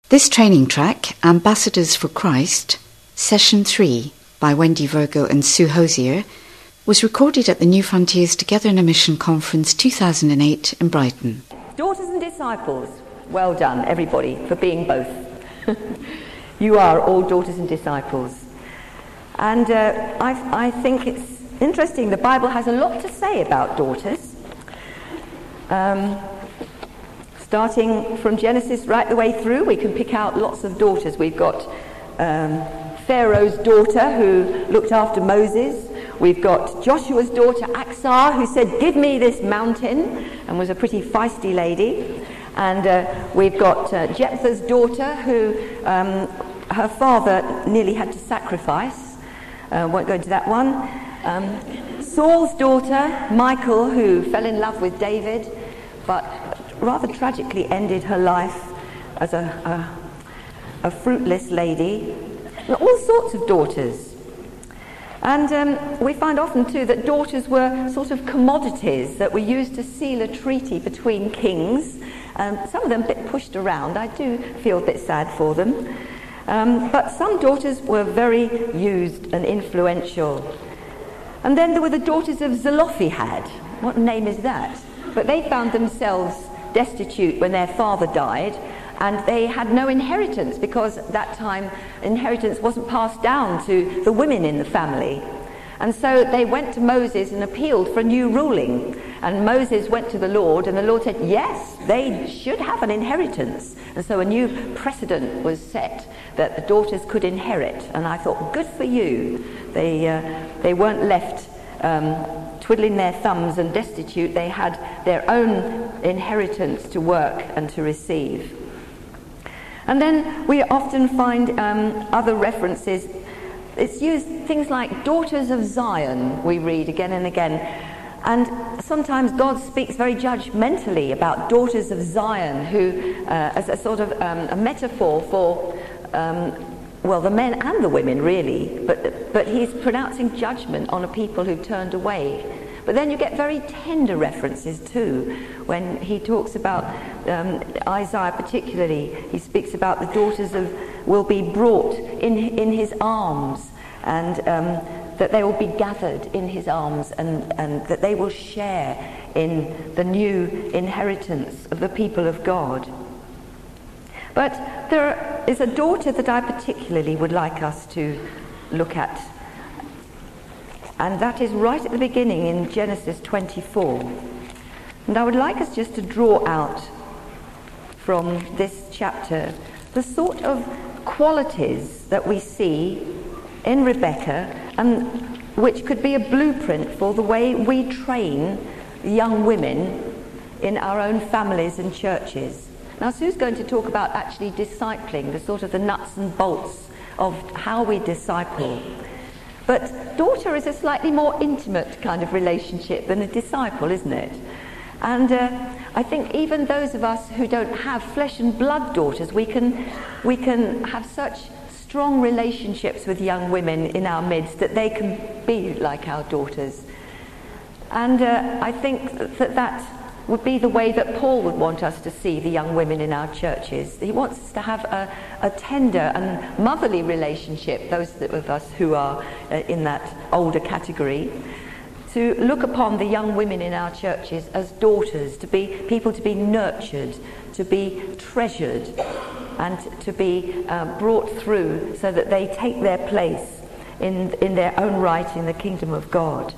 This training track, Ambassadors for Christ, Session 3 by Wendy Virgo and Sue Hosier, was recorded at the New Frontiers Together in a Mission Conference 2008 in Brighton. Daughters and disciples, well done everybody for being both. You are all daughters and disciples. And I think it's interesting, the Bible has a lot to say about daughters. Starting from Genesis right the way through, we can pick out lots of daughters. We've got Pharaoh's daughter who looked after Moses. We've got Joshua's daughter Aksah, who said, "Give me this mountain," and was a pretty feisty lady. And we've got Jephthah's daughter who her father nearly had to sacrifice. Won't go into that one. Saul's daughter, Michal, who fell in love with David, but rather tragically ended her life as a fruitless lady. All sorts of daughters. And we find often too that daughters were sort of commodities that were used to seal a treaty between kings. Some of them a bit pushed around. I do feel a bit sad for them. But some daughters were very used and influential. And then there were the daughters of Zelophehad. What name is that? But they found themselves destitute when their father died, and they had no inheritance because at that time inheritance wasn't passed down to the women in the family. And so they went to Moses and appealed for a new ruling. And Moses went to the Lord, and the Lord said, yes, they should have an inheritance. And so a new precedent was set that the daughters could inherit. And I thought, good for you. They weren't left twiddling their thumbs and destitute. They had their own inheritance to work and to receive. And then we often find other references. It's used things like daughters of Zion, we read again and again. And sometimes God speaks very judgmentally about daughters of Zion, who, as a sort of a metaphor for, well, the men and the women, really. But he's pronouncing judgment on a people who've turned away. But then you get very tender references too, when he talks about Isaiah particularly. He speaks about the daughters will be brought in his arms, and that they will be gathered in his arms, and that they will share in the new inheritance of the people of God. But there is a daughter that I particularly would like us to look at, and that is right at the beginning in Genesis 24. And I would like us just to draw out from this chapter the sort of qualities that we see in Rebecca, and which could be a blueprint for the way we train young women in our own families and churches. Now, Sue's going to talk about actually discipling, the sort of the nuts and bolts of how we disciple. But daughter is a slightly more intimate kind of relationship than a disciple, isn't it? And I think even those of us who don't have flesh and blood daughters, we can have such strong relationships with young women in our midst that they can be like our daughters. And I think that would be the way that Paul would want us to see the young women in our churches. He wants us to have a tender and motherly relationship, those of us who are in that older category, to look upon the young women in our churches as daughters, to be people to be nurtured, to be treasured, and to be brought through so that they take their place in their own right in the kingdom of God.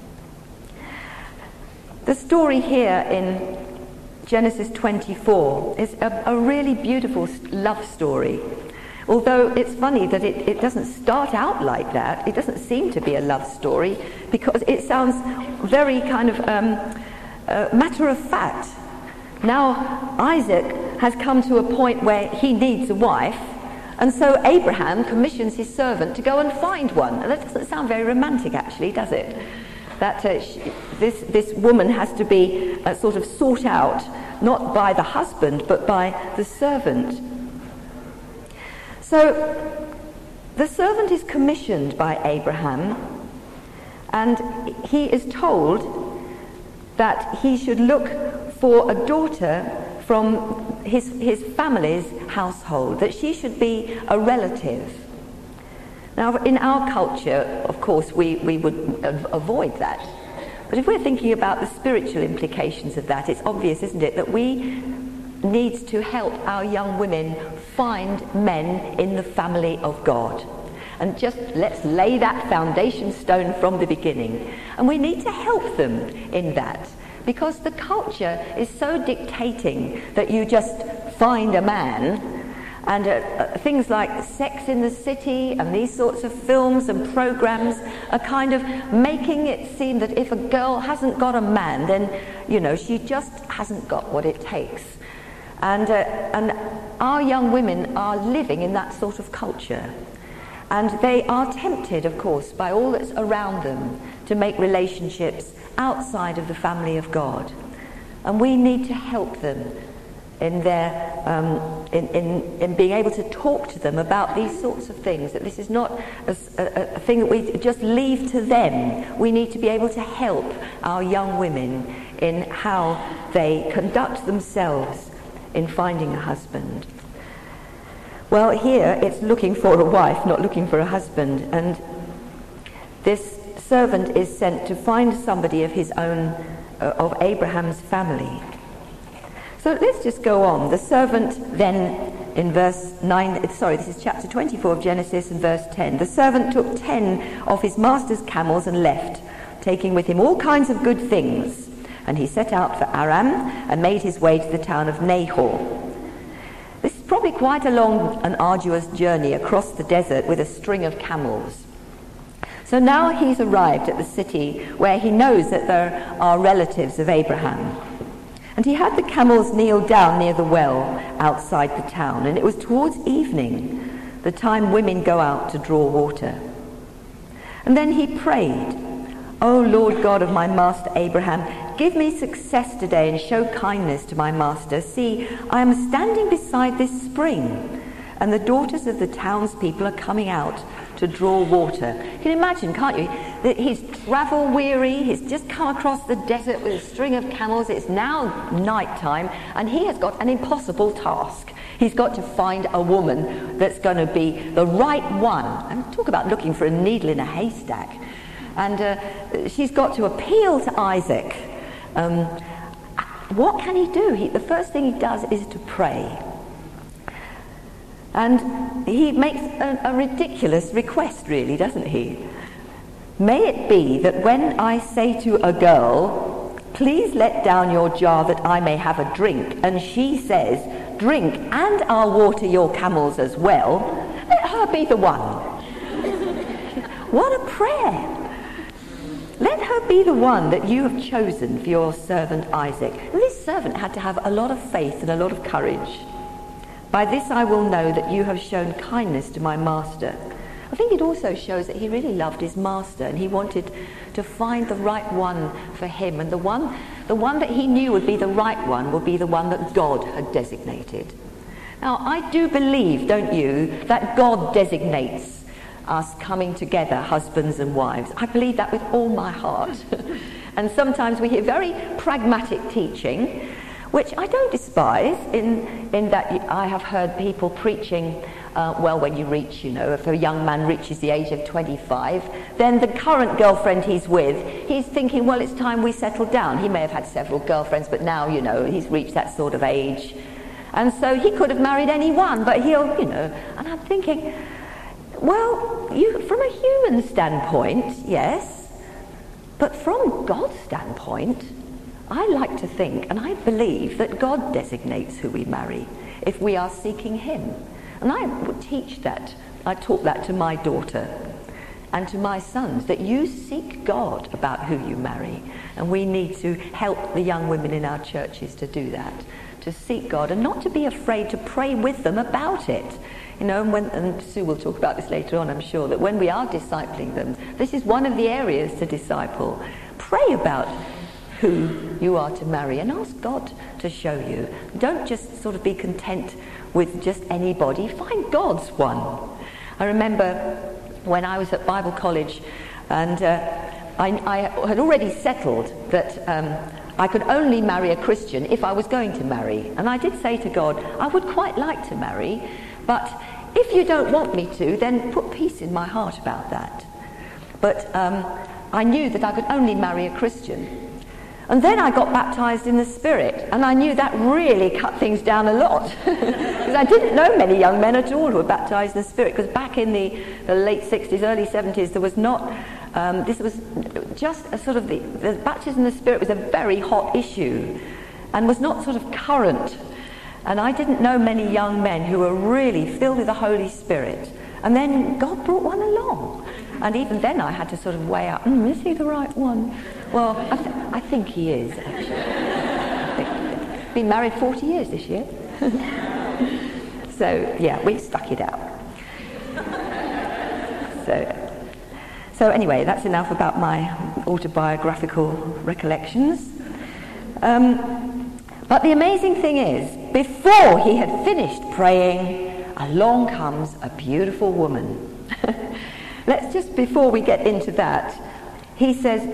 The story here in Genesis 24 is a really beautiful love story. Although it's funny that it doesn't start out like that. It doesn't seem to be a love story because it sounds very kind of matter of fact. Now Isaac has come to a point where he needs a wife, and so Abraham commissions his servant to go and find one. And that doesn't sound very romantic actually, does it? That this woman has to be sort of sought out, not by the husband, but by the servant. So the servant is commissioned by Abraham, and he is told that he should look for a daughter from his family's household, that she should be a relative. Now, in our culture, of course, we would avoid that. But if we're thinking about the spiritual implications of that, it's obvious, isn't it, that we need to help our young women find men in the family of God. And just let's lay that foundation stone from the beginning. And we need to help them in that, because the culture is so dictating that you just find a man. And things like Sex in the City and these sorts of films and programs are kind of making it seem that if a girl hasn't got a man, then, you know, she just hasn't got what it takes. And our young women are living in that sort of culture. And they are tempted, of course, by all that's around them to make relationships outside of the family of God. And we need to help them in their in being able to talk to them about these sorts of things, that this is not a thing that we just leave to them. We need to be able to help our young women in how they conduct themselves in finding a husband. Well, here it's looking for a wife, not looking for a husband, and this servant is sent to find somebody of his own, of Abraham's family. So let's just go on. The servant then, in verse 9, this is chapter 24 of Genesis, and verse 10. The servant took 10 of his master's camels and left, taking with him all kinds of good things. And he set out for Aram and made his way to the town of Nahor. This is probably quite a long and arduous journey across the desert with a string of camels. So now he's arrived at the city where he knows that there are relatives of Abraham. And he had the camels kneel down near the well outside the town, and it was towards evening, the time women go out to draw water. And then he prayed, "O Lord God of my master Abraham, give me success today and show kindness to my master. See, I am standing beside this spring, and the daughters of the townspeople are coming out to draw water." You can imagine, can't you, that he's travel weary, he's just come across the desert with a string of camels, it's now night time, and he has got an impossible task. He's got to find a woman that's going to be the right one. And talk about looking for a needle in a haystack. And she's got to appeal to Isaac. What can he do? The first thing he does is to pray. And he makes a ridiculous request, really, doesn't he? "May it be that when I say to a girl, 'Please let down your jar that I may have a drink,' and she says, 'Drink, and I'll water your camels as well,' let her be the one." What a prayer! "Let her be the one that you have chosen for your servant Isaac." And this servant had to have a lot of faith and a lot of courage. "By this I will know that you have shown kindness to my master." I think it also shows that he really loved his master, and he wanted to find the right one for him, and the one that he knew would be the right one would be the one that God had designated. Now, I do believe, don't you, that God designates us coming together, husbands and wives. I believe that with all my heart. And sometimes we hear very pragmatic teaching, which I don't despise, in that I have heard people preaching, well, when you reach, if a young man reaches the age of 25, then the current girlfriend he's with, he's thinking, well, it's time we settle down. He may have had several girlfriends, but now, he's reached that sort of age. And so he could have married anyone, but he'll, and I'm thinking, well, from a human standpoint, yes, but from God's standpoint, I like to think, and I believe, that God designates who we marry if we are seeking him. And I would teach that. I taught that to my daughter and to my sons, that you seek God about who you marry. And we need to help the young women in our churches to do that, to seek God and not to be afraid to pray with them about it. And Sue will talk about this later on, I'm sure, that when we are discipling them, this is one of the areas to disciple. Pray about who you are to marry and ask God to show you. Don't just sort of be content with just anybody. Find God's one. I remember when I was at Bible college, and I had already settled that I could only marry a Christian if I was going to marry. And I did say to God, I would quite like to marry, but if you don't want me to, then put peace in my heart about that. But I knew that I could only marry a Christian. And then I got baptized in the Spirit, and I knew that really cut things down a lot. Because I didn't know many young men at all who were baptized in the Spirit, because back in the late 60s, early 70s, there was not, this was just a sort of, the baptism in the Spirit was a very hot issue, and was not sort of current. And I didn't know many young men who were really filled with the Holy Spirit. And then God brought one along. And even then I had to sort of weigh up, is he the right one? Well, I think he is, actually. Been married 40 years this year. So, yeah, we stuck it out. So anyway, that's enough about my autobiographical recollections. But the amazing thing is, before he had finished praying, along comes a beautiful woman. Let's just, before we get into that, he says,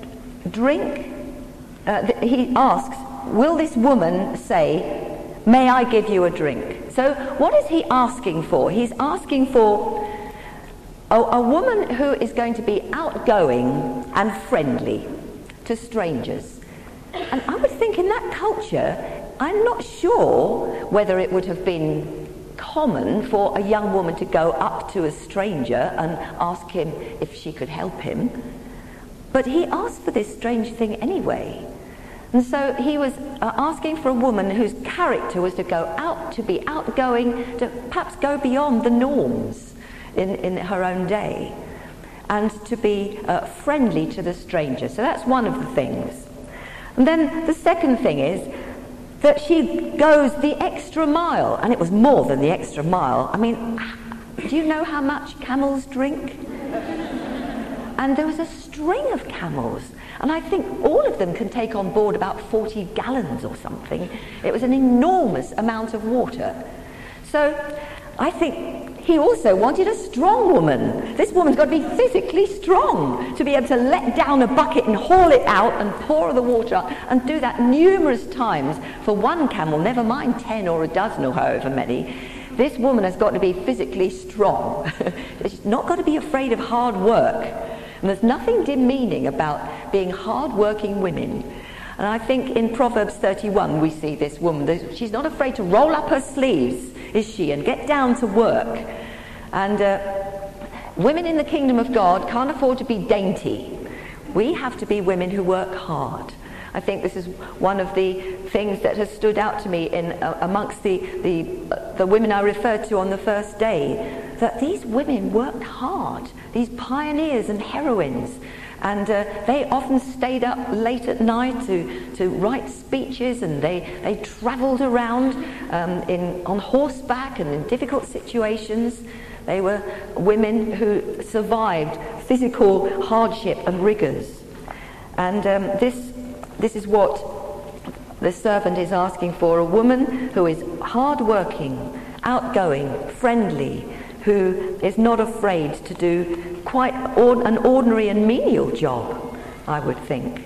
he asks, will this woman say, may I give you a drink? So what is he asking for? He's asking for a woman who is going to be outgoing and friendly to strangers. And I would think in that culture, I'm not sure whether it would have been common for a young woman to go up to a stranger and ask him if she could help him. But he asked for this strange thing anyway. And so he was asking for a woman whose character was to go out, to be outgoing, to perhaps go beyond the norms in her own day, and to be friendly to the stranger. So that's one of the things. And then the second thing is that she goes the extra mile, and it was more than the extra mile. I mean, do you know how much camels drink? And there was a string of camels, and I think all of them can take on board about 40 gallons or something. It was an enormous amount of water. So I think he also wanted a strong woman. This woman's got to be physically strong to be able to let down a bucket and haul it out and pour the water out, and do that numerous times for one camel, never mind 10 or a dozen or however many. This woman has got to be physically strong. She's not got to be afraid of hard work. And there's nothing demeaning about being hard-working women. And I think in Proverbs 31 we see this woman. She's not afraid to roll up her sleeves, is she, and get down to work. And women in the kingdom of God can't afford to be dainty. We have to be women who work hard. I think this is one of the things that has stood out to me in amongst the women I referred to on the first day, that these women worked hard, these pioneers and heroines, and they often stayed up late at night to write speeches, and they travelled around on horseback and in difficult situations. They were women who survived physical hardship and rigours. And this is what the servant is asking for, a woman who is hard-working, outgoing, friendly, who is not afraid to do quite an ordinary and menial job, I would think.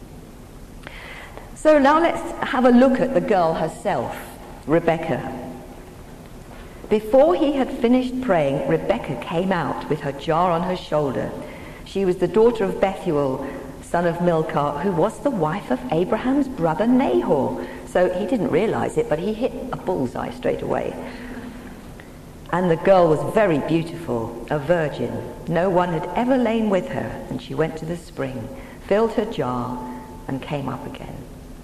So now let's have a look at the girl herself, Rebecca. Before he had finished praying, Rebecca came out with her jar on her shoulder. She was the daughter of Bethuel, son of Milcah, who was the wife of Abraham's brother Nahor. So he didn't realize it, but he hit a bullseye straight away. And the girl was very beautiful, a virgin. No one had ever lain with her, and she went to the spring, filled her jar, and came up again.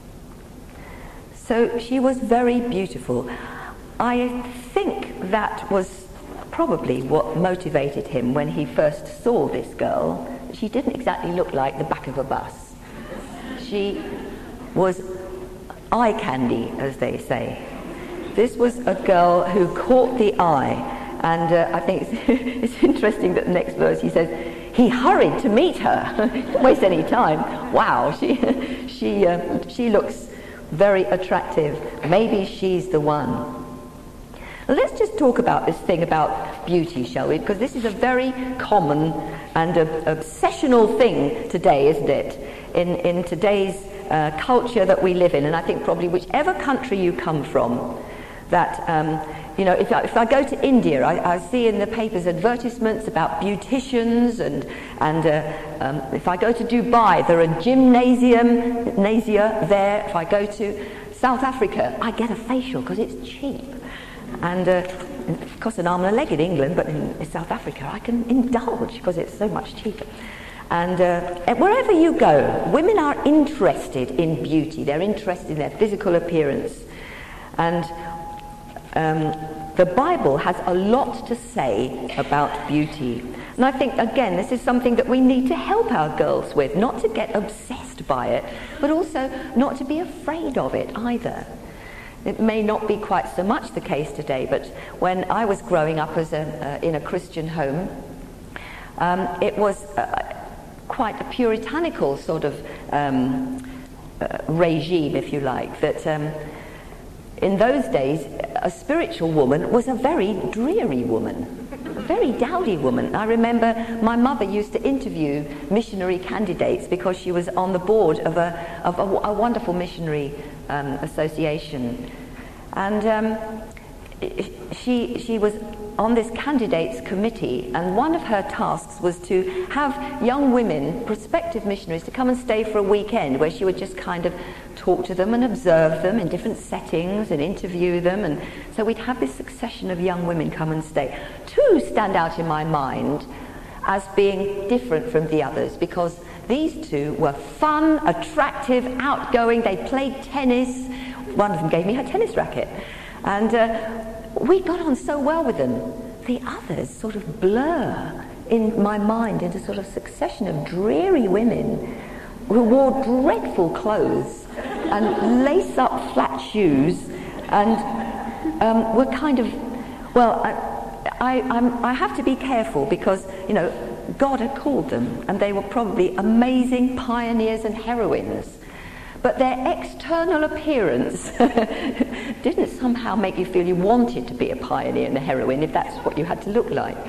So she was very beautiful. I think that was probably what motivated him when he first saw this girl. She didn't exactly look like the back of a bus. She was eye candy, as they say. This was a girl who caught the eye, and I think it's interesting that the next verse he says, he hurried to meet her. Didn't waste any time. Wow, she looks very attractive. Maybe she's the one. Let's just talk about this thing about beauty, shall we? Because this is a very common and obsessional thing today, isn't it? In today's culture that we live in, and I think probably whichever country you come from, that if I go to India, I see in the papers advertisements about beauticians, and if I go to Dubai, there are gymnasia there. If I go to South Africa, I get a facial because it's cheap, and it costs an arm and a leg in England, but in South Africa I can indulge because it's so much cheaper. And wherever you go, women are interested in beauty. They're interested in their physical appearance. And the Bible has a lot to say about beauty. And I think, again, this is something that we need to help our girls with, not to get obsessed by it, but also not to be afraid of it either. It may not be quite so much the case today, but when I was growing up in a Christian home, it was quite a puritanical sort of regime, if you like, that in those days a spiritual woman was a very dreary woman, a very dowdy woman. I remember my mother used to interview missionary candidates because she was on the board of a wonderful missionary association, and she was on this candidates committee, and one of her tasks was to have young women, prospective missionaries, to come and stay for a weekend where she would just kind of talk to them and observe them in different settings and interview them. And so we'd have this succession of young women come and stay. Two stand out in my mind as being different from the others, because these two were fun, attractive, outgoing. They played tennis. One of them gave me her tennis racket, and we got on so well with them. The others sort of blur in my mind into sort of succession of dreary women who wore dreadful clothes and lace-up flat shoes, and were kind of, well, I have to be careful because, God had called them, and they were probably amazing pioneers and heroines. But their external appearance didn't somehow make you feel you wanted to be a pioneer and a heroine, if that's what you had to look like.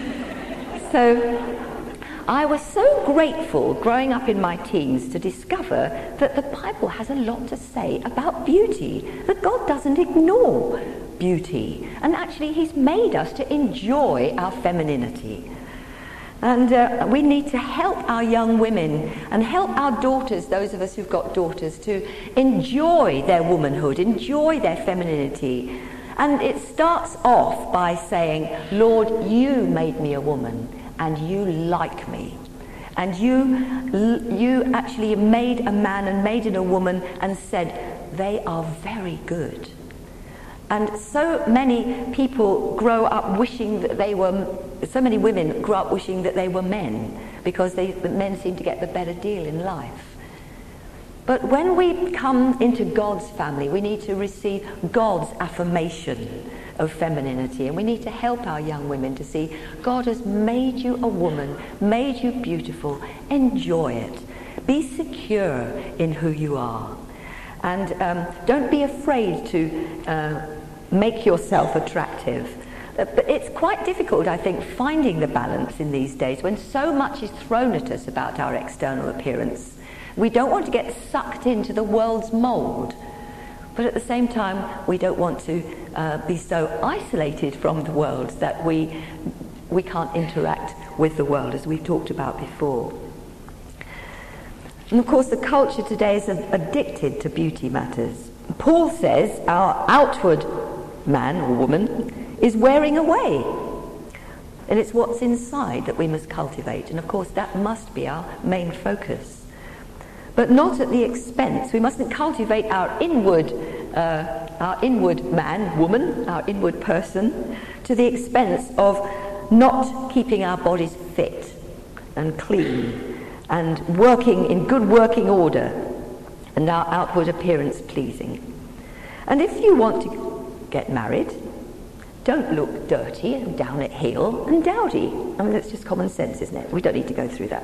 So I was so grateful growing up in my teens to discover that the Bible has a lot to say about beauty, that God doesn't ignore beauty, and actually He's made us to enjoy our femininity. And we need to help our young women and help our daughters, those of us who've got daughters, to enjoy their womanhood, enjoy their femininity. And it starts off by saying, Lord, you made me a woman and you like me. And you actually made a man and made it a woman and said, they are very good. And so many people grow up wishing that they were, so many women grow up wishing that they were men, because the men seem to get the better deal in life. But when we come into God's family, we need to receive God's affirmation of femininity, and we need to help our young women to see God has made you a woman, made you beautiful, enjoy it. Be secure in who you are. And don't be afraid to make yourself attractive. But it's quite difficult, I think, finding the balance in these days when so much is thrown at us about our external appearance. We don't want to get sucked into the world's mould, but at the same time we don't want to be so isolated from the world that we can't interact with the world, as we've talked about before. And of course the culture today is addicted to beauty matters. Paul says our outward man or woman is wearing away, and it's what's inside that we must cultivate, and of course that must be our main focus, but not at the expense. We mustn't cultivate our inward man, woman, our inward person, to the expense of not keeping our bodies fit and clean and working in good working order and our outward appearance pleasing. And if you want to get married, don't look dirty and down at heel and dowdy. I mean, that's just common sense, isn't it? We don't need to go through that.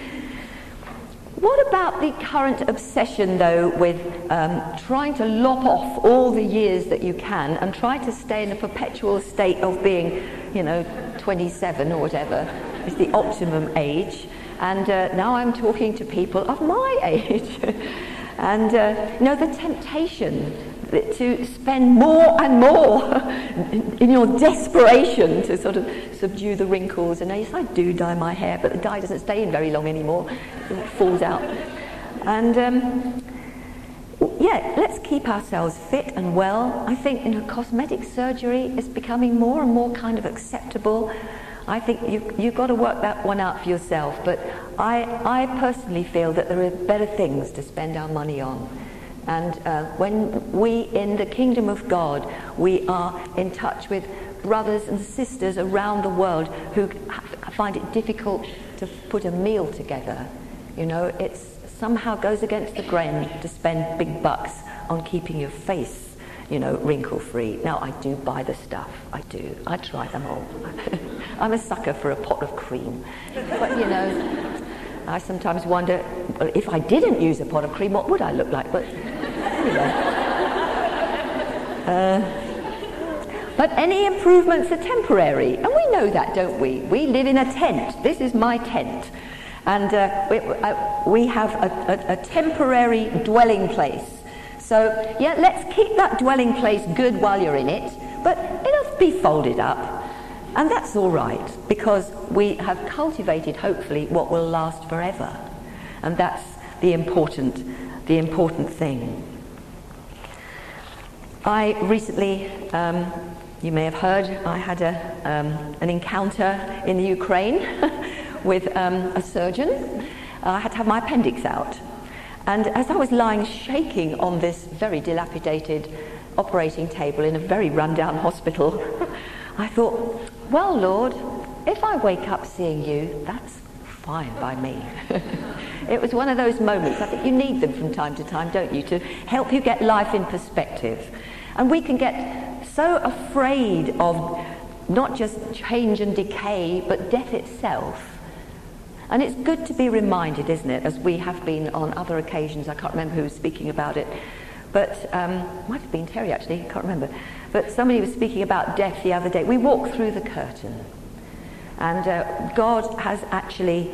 What about the current obsession, though, with trying to lop off all the years that you can and try to stay in a perpetual state of being, 27 or whatever is the optimum age? And now I'm talking to people of my age. And, the temptation to spend more and more in your desperation to sort of subdue the wrinkles. And yes, I do dye my hair, but the dye doesn't stay in very long anymore. It falls out. And, let's keep ourselves fit and well. I think, cosmetic surgery is becoming more and more kind of acceptable. I think you've got to work that one out for yourself. But I personally feel that there are better things to spend our money on. And when we, in the kingdom of God, we are in touch with brothers and sisters around the world who find it difficult to put a meal together, it somehow goes against the grain to spend big bucks on keeping your face, wrinkle-free. Now, I do buy the stuff. I do. I try them all. I'm a sucker for a pot of cream. But, I sometimes wonder, well, if I didn't use a pot of cream, what would I look like? But, but any improvements are temporary. And we know that, don't we? We live in a tent. This is my tent. And we have a temporary dwelling place. So, let's keep that dwelling place good while you're in it, but it'll be folded up. And that's all right, because we have cultivated, hopefully, what will last forever. And that's the important thing. I recently, you may have heard, I had an encounter in the Ukraine with a surgeon. I had to have my appendix out. And as I was lying shaking on this very dilapidated operating table in a very run-down hospital, I thought, well, Lord, if I wake up seeing you, that's fine by me. It was one of those moments. I think you need them from time to time, don't you, to help you get life in perspective. And we can get so afraid of not just change and decay, but death itself. And it's good to be reminded, isn't it, as we have been on other occasions. I can't remember who was speaking about it, but might have been Terry, actually, I can't remember. But somebody was speaking about death the other day. We walk through the curtain, and God has actually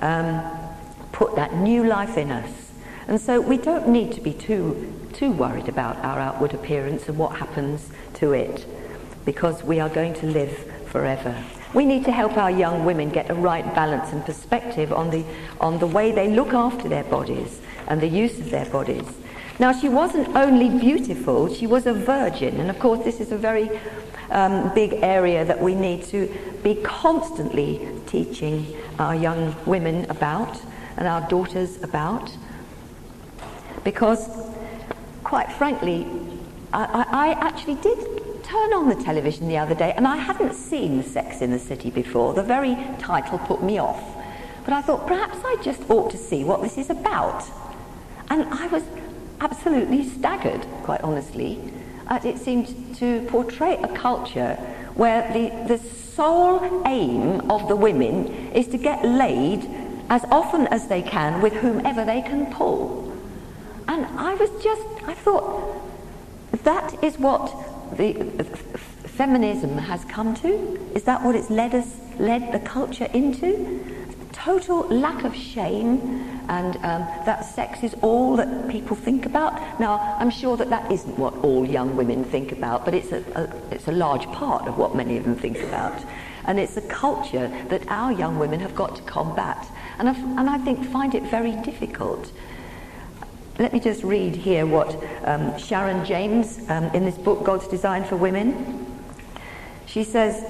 put that new life in us. And so we don't need to be too worried about our outward appearance and what happens to it, because we are going to live forever. We need to help our young women get a right balance and perspective on the way they look after their bodies and the use of their bodies. Now, she wasn't only beautiful, she was a virgin. And of course, this is a very big area that we need to be constantly teaching our young women about and our daughters about. Because, quite frankly, I actually did turn on the television the other day, and I hadn't seen Sex in the City before. The very title put me off. But I thought, perhaps I just ought to see what this is about. And I was absolutely staggered, quite honestly. It seemed to portray a culture where the sole aim of the women is to get laid as often as they can with whomever they can pull. And I thought, that is what the feminism has come to? Is that what it's led the culture into? Total lack of shame, and that sex is all that people think about. Now, I'm sure that isn't what all young women think about, but it's a large part of what many of them think about. And it's a culture that our young women have got to combat, and I think find it very difficult. Let me just read here what Sharon James, in this book, God's Design for Women, she says,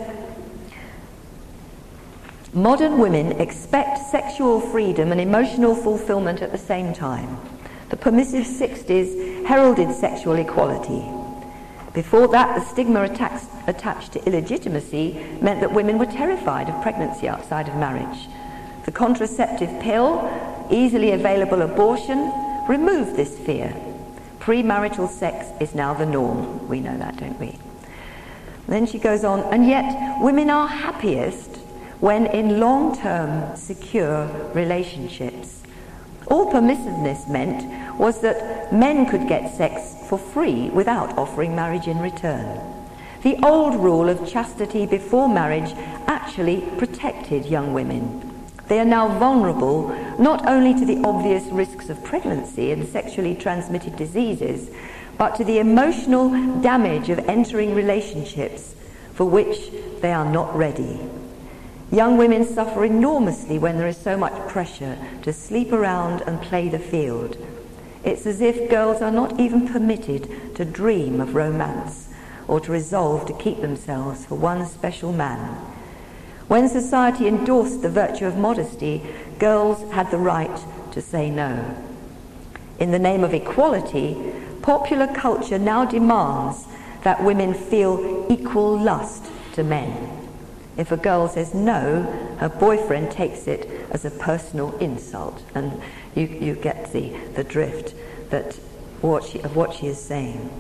modern women expect sexual freedom and emotional fulfillment at the same time. The permissive 60s heralded sexual equality. Before that, the stigma attached to illegitimacy meant that women were terrified of pregnancy outside of marriage. The contraceptive pill, easily available abortion, removed this fear. Premarital sex is now the norm. We know that, don't we? Then she goes on, and yet women are happiest when in long-term, secure relationships. All permissiveness meant was that men could get sex for free without offering marriage in return. The old rule of chastity before marriage actually protected young women. They are now vulnerable not only to the obvious risks of pregnancy and sexually transmitted diseases, but to the emotional damage of entering relationships for which they are not ready. Young women suffer enormously when there is so much pressure to sleep around and play the field. It's as if girls are not even permitted to dream of romance or to resolve to keep themselves for one special man. When society endorsed the virtue of modesty, girls had the right to say no. In the name of equality, popular culture now demands that women feel equal lust to men. If a girl says no, her boyfriend takes it as a personal insult, and you get the drift of what she is saying.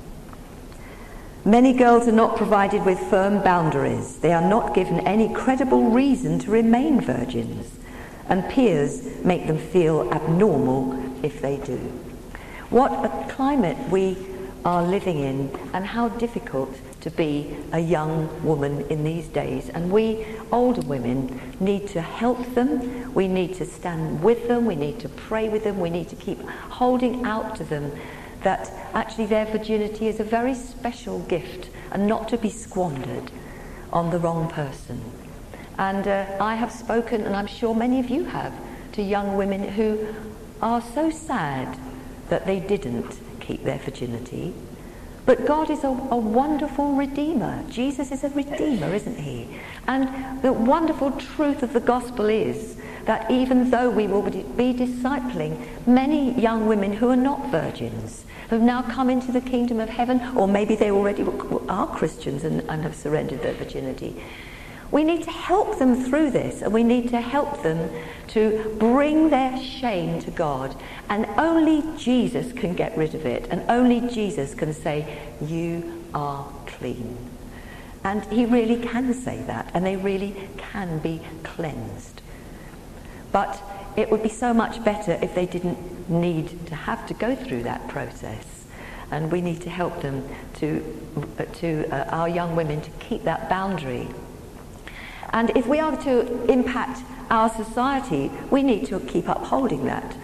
Many girls are not provided with firm boundaries. They are not given any credible reason to remain virgins, and peers make them feel abnormal if they do. What a climate we are living in, and how difficult to be a young woman in these days. And we older women need to help them, we need to stand with them, we need to pray with them, we need to keep holding out to them that actually their virginity is a very special gift and not to be squandered on the wrong person. And I have spoken, and I'm sure many of you have, to young women who are so sad that they didn't keep their virginity. But God is a wonderful redeemer. Jesus is a redeemer, isn't he? And the wonderful truth of the gospel is that even though we will be discipling many young women who are not virgins, who have now come into the kingdom of heaven, or maybe they already are Christians and have surrendered their virginity, we need to help them through this, and we need to help them to bring their shame to God. And only Jesus can get rid of it, and only Jesus can say, you are clean. And he really can say that, and they really can be cleansed. But it would be so much better if they didn't need to have to go through that process. And we need to help them to our young women to keep that boundary. And if we are to impact our society, we need to keep upholding that.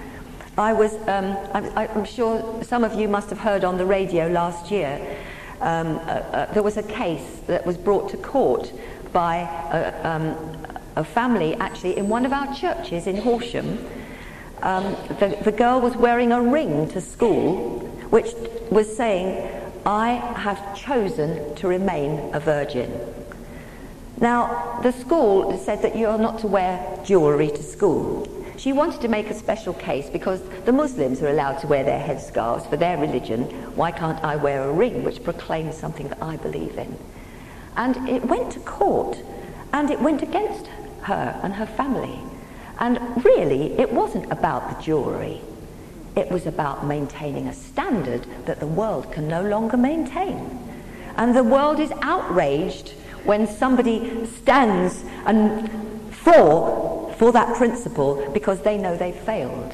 I'm sure some of you must have heard on the radio last year, there was a case that was brought to court by a family actually in one of our churches in Horsham. The girl was wearing a ring to school which was saying, I have chosen to remain a virgin. Now, the school said that you're not to wear jewellery to school. She wanted to make a special case because the Muslims are allowed to wear their headscarves for their religion. Why can't I wear a ring which proclaims something that I believe in? And it went to court, and it went against her and her family. And really, it wasn't about the jewellery. It was about maintaining a standard that the world can no longer maintain. And the world is outraged when somebody stands and for that principle because they know they've failed.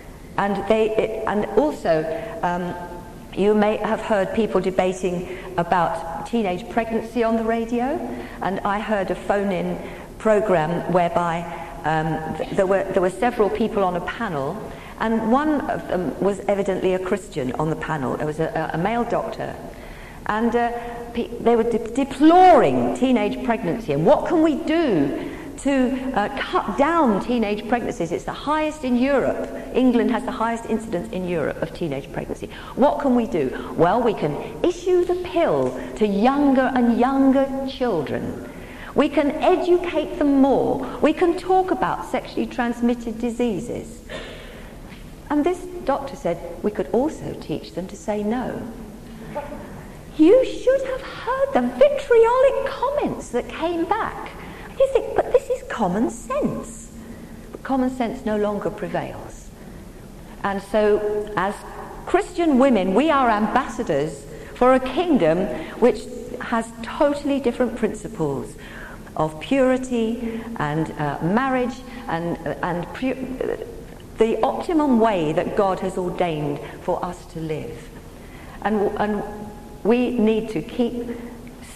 And also you may have heard people debating about teenage pregnancy on the radio, and I heard a phone-in program whereby there were several people on a panel, and one of them was evidently a Christian on the panel. There was a male doctor, and they were deploring teenage pregnancy, and what can we do to cut down teenage pregnancies? It's the highest in Europe. England has the highest incidence in Europe of teenage pregnancy. What can we do? Well, we can issue the pill to younger and younger children. We can educate them more. We can talk about sexually transmitted diseases. And this doctor said we could also teach them to say no. You should have heard the vitriolic comments that came back. You think, but this is common sense. But common sense no longer prevails. And so, as Christian women, we are ambassadors for a kingdom which has totally different principles of purity and marriage and the optimum way that God has ordained for us to live. And we need to keep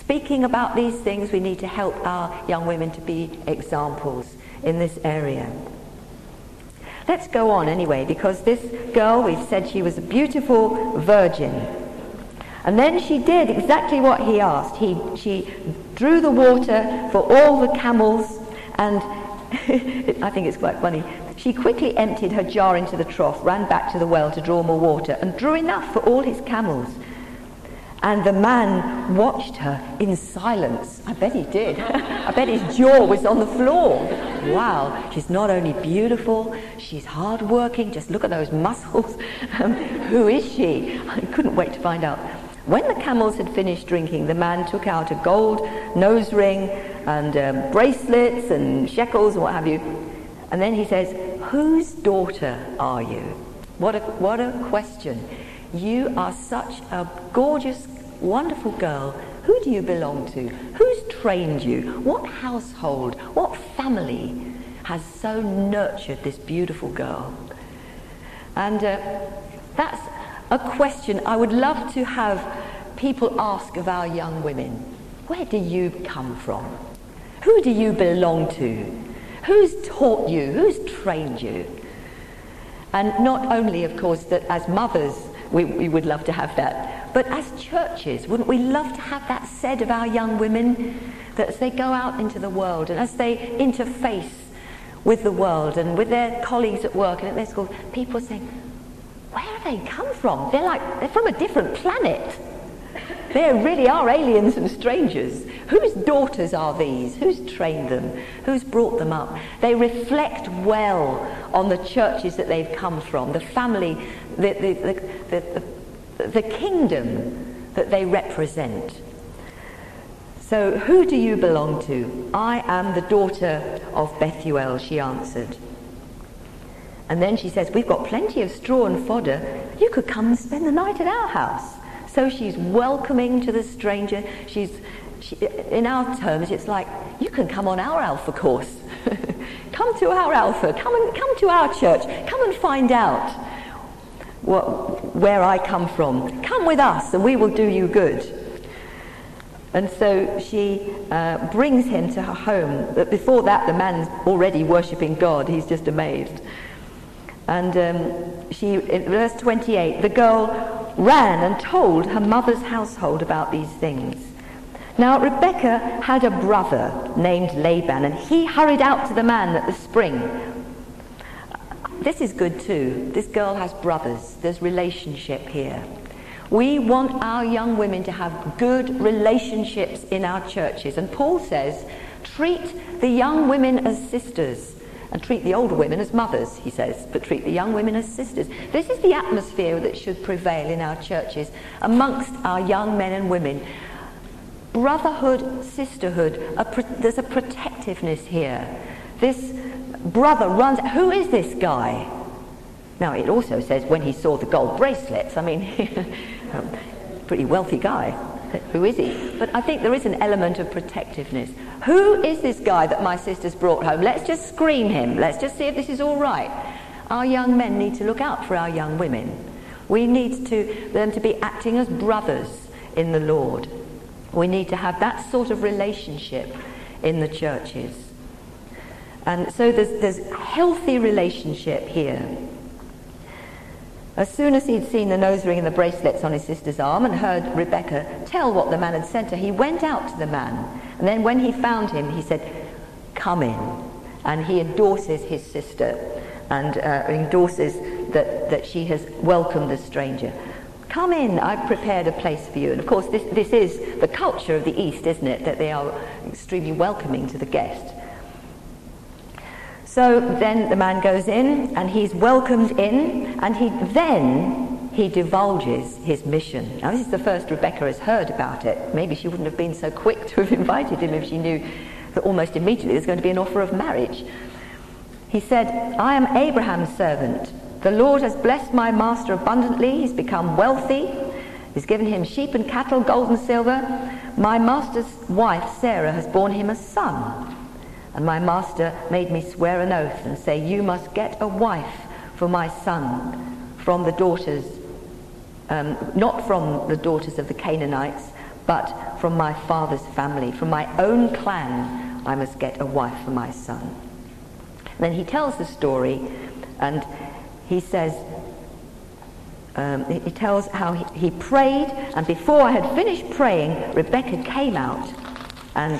speaking about these things. We need to help our young women to be examples in this area. Let's go on anyway, because this girl, we've said she was a beautiful virgin. And then she did exactly what he asked. She drew the water for all the camels, and I think it's quite funny. She quickly emptied her jar into the trough, ran back to the well to draw more water, and drew enough for all his camels. And the man watched her in silence. I bet he did. I bet his jaw was on the floor. Wow, she's not only beautiful, she's hard-working. Just look at those muscles. Who is she? I couldn't wait to find out. When the camels had finished drinking, the man took out a gold nose ring and bracelets and shekels and what have you. And then he says, "Whose daughter are you?" What a question. You are such a gorgeous, wonderful girl. Who do you belong to? Who's trained you? What household, what family has so nurtured this beautiful girl? And that's a question I would love to have people ask of our young women. Where do you come from? Who do you belong to? Who's taught you? Who's trained you? And not only, of course, that as mothers we would love to have that, but as churches, wouldn't we love to have that said of our young women, that as they go out into the world and as they interface with the world and with their colleagues at work and at their schools, people are saying, where have they come from? They're from a different planet. They really are aliens and strangers. Whose daughters are these? Who's trained them? Who's brought them up? They reflect well on the churches that they've come from, the family, the kingdom that they represent. So, who do you belong to? I am the daughter of Bethuel, she answered. And then she says, we've got plenty of straw and fodder. You could come and spend the night at our house. So she's welcoming to the stranger. In our terms, it's like, you can come on our Alpha course. Come to our Alpha. Come to our church. Come and find out where I come from. Come with us and we will do you good. And so she brings him to her home. But before that, the man's already worshipping God. He's just amazed. And in verse 28, the girl ran and told her mother's household about these things. Now Rebekah had a brother named Laban, and he hurried out to the man at the spring. This is good too. This girl has brothers. There's relationship here. We want our young women to have good relationships in our churches. And Paul says, treat the young women as sisters. And treat the older women as mothers, he says, but treat the young women as sisters. This is the atmosphere that should prevail in our churches amongst our young men and women. Brotherhood, sisterhood, there's a protectiveness here. This brother runs, who is this guy? Now it also says when he saw the gold bracelets, I mean, pretty wealthy guy. Who is he? But I think there is an element of protectiveness. Who is this guy that my sister's brought home? Let's just screen him. Let's just see if this is all right. Our young men need to look out for our young women. We need them to be acting as brothers in the Lord. We need to have that sort of relationship in the churches. And so there's a healthy relationship here. As soon as he'd seen the nose ring and the bracelets on his sister's arm and heard Rebekah tell what the man had sent her, he went out to the man. And then when he found him, he said, come in. And he endorses his sister and endorses that she has welcomed the stranger. Come in, I've prepared a place for you. And of course, this is the culture of the East, isn't it? That they are extremely welcoming to the guest. So then the man goes in and he's welcomed in, and he divulges his mission. Now this is the first Rebekah has heard about it. Maybe she wouldn't have been so quick to have invited him if she knew that almost immediately there's going to be an offer of marriage. He said, I am Abraham's servant. The Lord has blessed my master abundantly. He's become wealthy. He's given him sheep and cattle, gold and silver. My master's wife Sarah has borne him a son. And my master made me swear an oath and say, you must get a wife for my son from the daughters, not from the daughters of the Canaanites, but from my father's family, from my own clan, I must get a wife for my son. Then he tells the story, and he says, he tells how he prayed, and before I had finished praying, Rebecca came out, and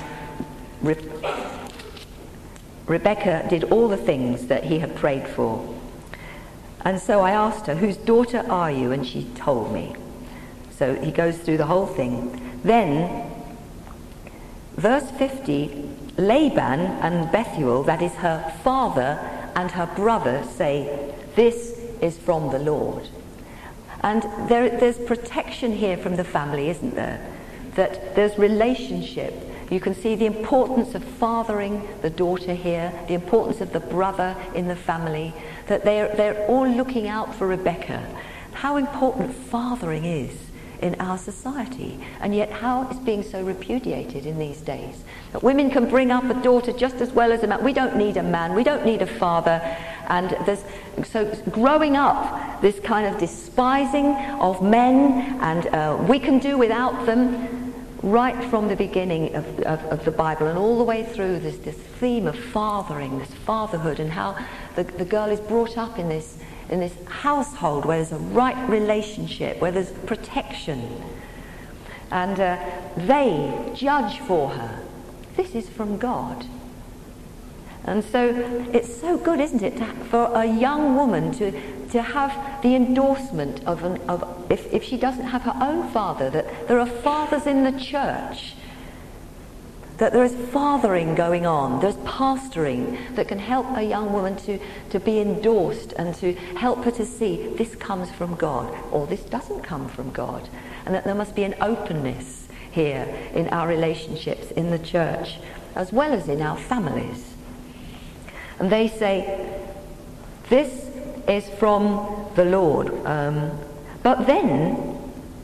Rebecca did all the things that he had prayed for. And so I asked her, whose daughter are you? And she told me. So he goes through the whole thing. Then, verse 50, Laban and Bethuel, that is her father and her brother, say, this is from the Lord. And there's protection here from the family, isn't there? That there's relationship. You can see the importance of fathering the daughter here, the importance of the brother in the family, that they're all looking out for Rebecca. How important fathering is in our society, and yet how it's being so repudiated in these days. That women can bring up a daughter just as well as a man. We don't need a man, we don't need a father. And so growing up, this kind of despising of men, and we can do without them, right from the beginning of the Bible and all the way through, this theme of fathering, this fatherhood, and how the girl is brought up in this household where there's a right relationship, where there's protection, and they judge for her. This is from God. And so it's so good, isn't it, for a young woman to have the endorsement if she doesn't have her own father, that there are fathers in the church, that there is fathering going on, there's pastoring that can help a young woman to be endorsed and to help her to see this comes from God or this doesn't come from God, and that there must be an openness here in our relationships in the church as well as in our families. And they say, this is from the Lord. But then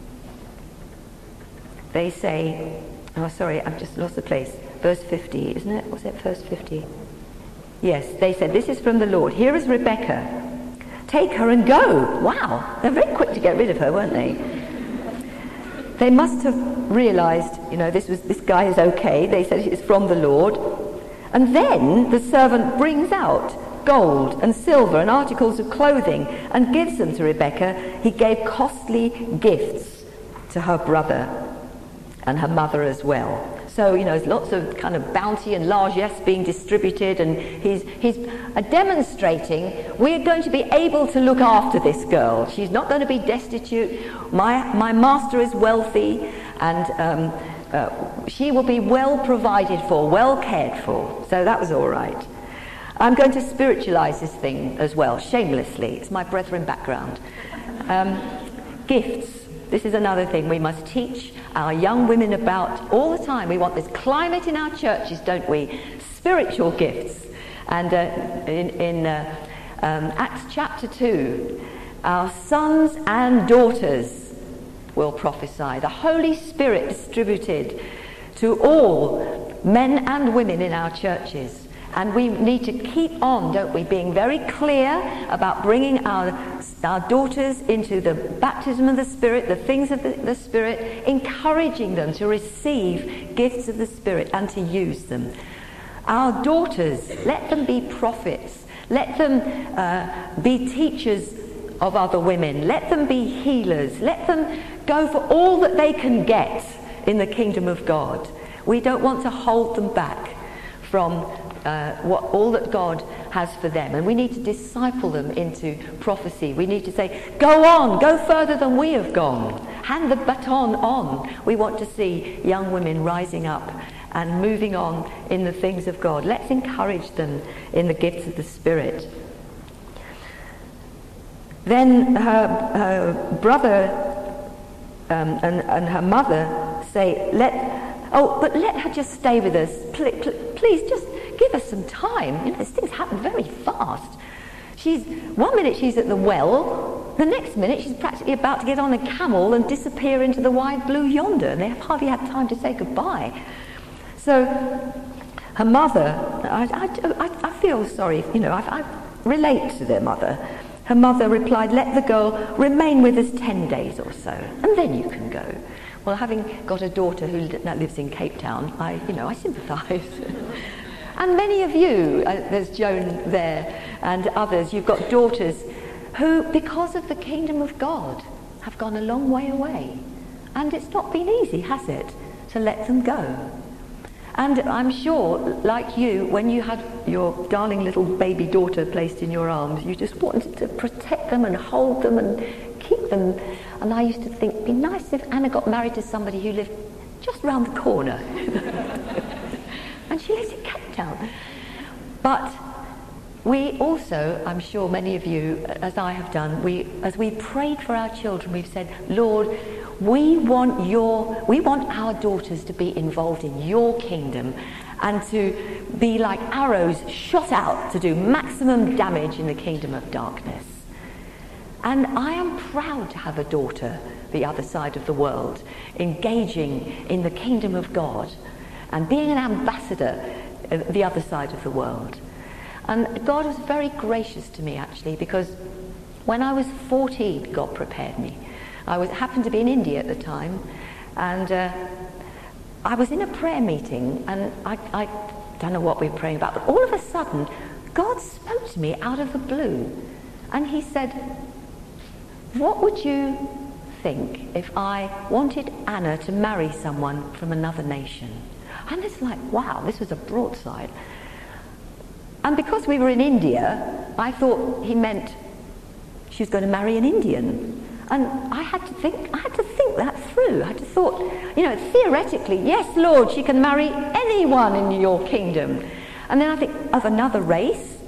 they say, oh sorry, I've just lost the place. Verse 50, isn't it? Was it verse 50? Yes, they said, this is from the Lord. Here is Rebecca. Take her and go. Wow, they're very quick to get rid of her, weren't they? They must have realized, this guy is okay. They said it's from the Lord. And then the servant brings out gold and silver and articles of clothing and gives them to Rebecca. He gave costly gifts to her brother and her mother as well. So, there's lots of kind of bounty and largesse being distributed, and he's demonstrating we're going to be able to look after this girl. She's not going to be destitute. My master is wealthy, and she will be well provided for, well cared for. So that was all right. I'm going to spiritualize this thing as well, shamelessly. It's my brethren background. Gifts. This is another thing we must teach our young women about all the time. We want this climate in our churches, don't we? Spiritual gifts. And in Acts chapter 2, our sons and daughters will prophesy. The Holy Spirit distributed to all men and women in our churches. And we need to keep on, don't we, being very clear about bringing our daughters into the baptism of the Spirit, the things of the Spirit, encouraging them to receive gifts of the Spirit and to use them. Our daughters, let them be prophets. Let them be teachers of other women. Let them be healers. Let them go for all that they can get in the kingdom of God. We don't want to hold them back from all that God has for them, and we need to disciple them into prophecy. We need to say, go on, go further than we have gone, hand the baton on. We want to see young women rising up and moving on in the things of God. Let's encourage them in the gifts of the Spirit. Then her brother and her mother say, let her just stay with us. Please just give us some time. These things happen very fast. One minute she's at the well, the next minute she's practically about to get on a camel and disappear into the wide blue yonder, and they hardly had time to say goodbye. So her mother, I feel sorry, I relate to their mother. Her mother replied, let the girl remain with us 10 days or so, and then you can go. Well, having got a daughter who lives in Cape Town, I sympathise. And many of you, there's Joan there and others, you've got daughters who, because of the kingdom of God, have gone a long way away. And it's not been easy, has it, to let them go? And I'm sure, like you, when you had your darling little baby daughter placed in your arms, you just wanted to protect them and hold them and keep them. And I used to think, it'd be nice if Anna got married to somebody who lived just round the corner. And she lives in Cape Town. But we also, I'm sure many of you, as I have done, as we prayed for our children, we've said, Lord, we want our daughters to be involved in your kingdom and to be like arrows shot out to do maximum damage in the kingdom of darkness. And I am proud to have a daughter the other side of the world, engaging in the kingdom of God and being an ambassador the other side of the world. And God was very gracious to me, actually, because when I was 14, God prepared me. I happened to be in India at the time, and I was in a prayer meeting, and I don't know what we were praying about, but all of a sudden, God spoke to me out of the blue, and he said, what would you think if I wanted Anna to marry someone from another nation? And it's like, wow, this was a broadside. And because we were in India, I thought he meant she was going to marry an Indian. And I had to think that through. I just thought, theoretically, yes, Lord, she can marry anyone in your kingdom. And then I think of another race.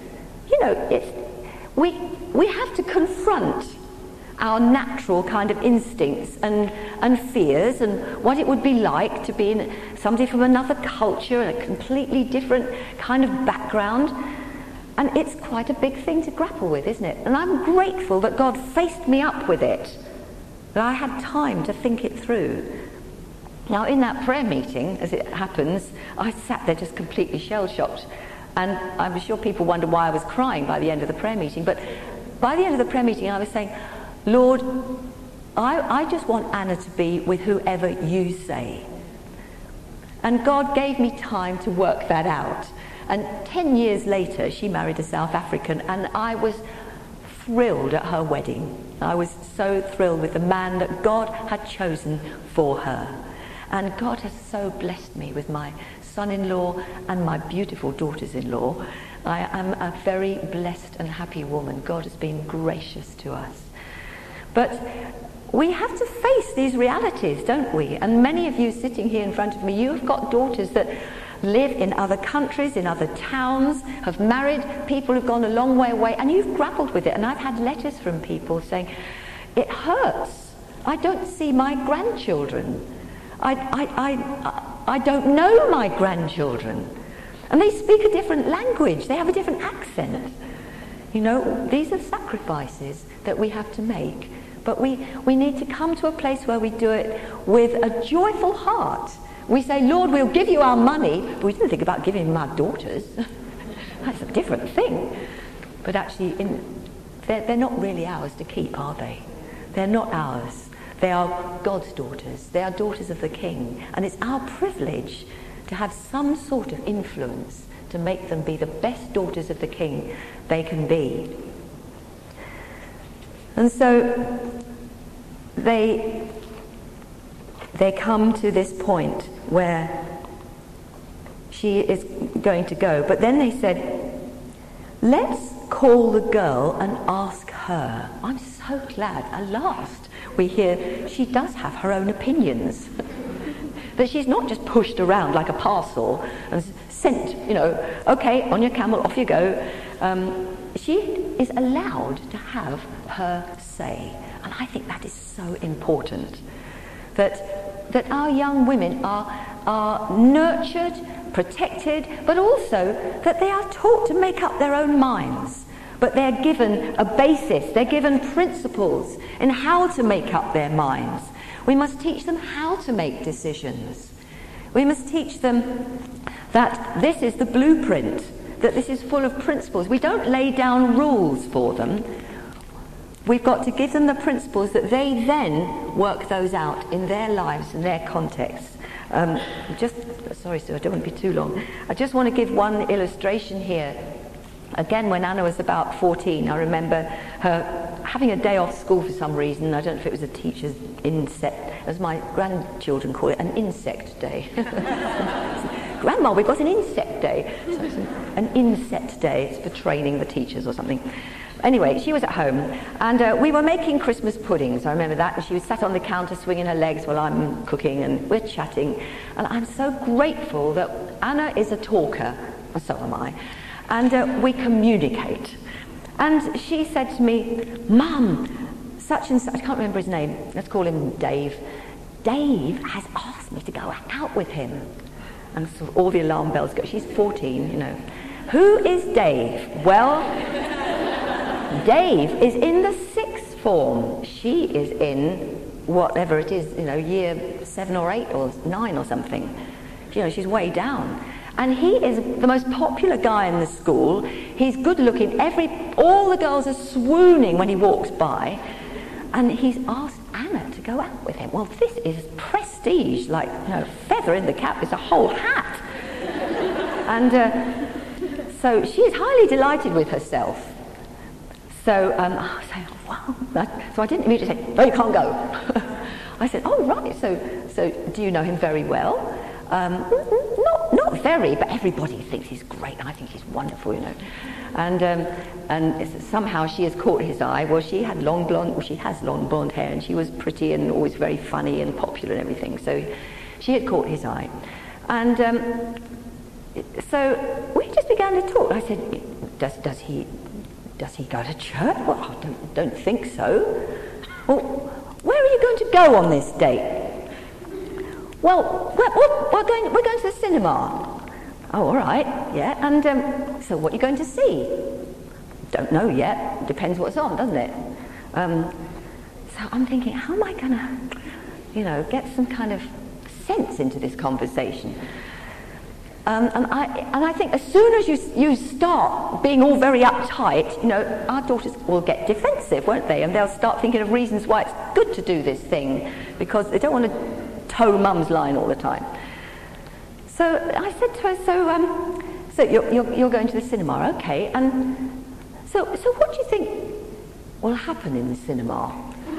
We have to confront our natural kind of instincts and fears and what it would be like to be somebody from another culture and a completely different kind of background. And it's quite a big thing to grapple with, isn't it? And I'm grateful that God faced me up with it, that I had time to think it through. Now, in that prayer meeting, as it happens, I sat there just completely shell-shocked. And I'm sure people wonder why I was crying by the end of the prayer meeting. But by the end of the prayer meeting, I was saying, Lord, I just want Anna to be with whoever you say. And God gave me time to work that out. And 10 years later, she married a South African, and I was thrilled at her wedding. I was so thrilled with the man that God had chosen for her. And God has so blessed me with my son-in-law and my beautiful daughters-in-law. I am a very blessed and happy woman. God has been gracious to us. But we have to face these realities, don't we? And many of you sitting here in front of me, you have got daughters that live in other countries, in other towns, have married people who've gone a long way away, and you've grappled with it. And I've had letters from people saying, it hurts. I don't see my grandchildren. I don't know my grandchildren. And they speak a different language. They have a different accent. These are sacrifices that we have to make. But we need to come to a place where we do it with a joyful heart. We say, Lord, we'll give you our money, but we didn't think about giving them our daughters. That's a different thing. But actually, they're not really ours to keep, are they? They're not ours. They are God's daughters. They are daughters of the King. And it's our privilege to have some sort of influence to make them be the best daughters of the King they can be. And so they come to this point where she is going to go. But then they said, let's call the girl and ask her. I'm so glad at last we hear she does have her own opinions. That she's not just pushed around like a parcel and sent, okay, on your camel, off you go. She is allowed to have her say. And I think that is so important. That our young women are nurtured, protected, but also that they are taught to make up their own minds. But they're given a basis, they're given principles in how to make up their minds. We must teach them how to make decisions. We must teach them that this is the blueprint, that this is full of principles. We don't lay down rules for them. we've got to give them the principles that they then work those out in their lives and their contexts. Sorry, sir, I don't want to be too long. I just want to give one illustration here. Again, when Anna was about 14, I remember her having a day off school for some reason. I don't know if it was a teacher's insect, as my grandchildren call it, an insect day. Grandma, we've got an insect day. So it's an insect day. It's for training the teachers or something. Anyway, she was at home, and we were making Christmas puddings. I remember that, and she was sat on the counter swinging her legs while I'm cooking, and we're chatting. And I'm so grateful that Anna is a talker, and so am I, and we communicate. And she said to me, Mum, such and such, I can't remember his name, let's call him Dave. Dave has asked me to go out with him. And sort of all the alarm bells go. She's 14, you know. Who is Dave? Well, Dave is in the 6th form. She is in whatever it is, you know, year 7 or 8 or 9 or something. You know, she's way down. And he is the most popular guy in the school. He's good looking. All the girls are swooning when he walks by. And he's asked Anna to go out with him. Well, this is prestige, like, you know, feather in the cap. It's a whole hat. And so she is highly delighted with herself. So I was saying, oh, wow. So I didn't immediately say, no, you can't go. I said, oh, right. So do you know him very well? Not very, but everybody thinks he's great, and I think he's wonderful, you know. And somehow she has caught his eye. Well, she has long blonde hair, and she was pretty and always very funny and popular and everything. So she had caught his eye, and so we just began to talk. I said, does he go to church? Well, I don't think so. Well, where are you going to go on this date? Well, we're going to the cinema. Oh, all right, yeah. And so what are you going to see? Don't know yet. Depends what's on, doesn't it? So I'm thinking, how am I going to, you know, get some kind of sense into this conversation? And I think as soon as you start being all very uptight, you know, our daughters will get defensive, won't they? And they'll start thinking of reasons why it's good to do this thing, because they don't want to toe mum's line all the time. So I said to her, so you're going to the cinema, okay? And so what do you think will happen in the cinema?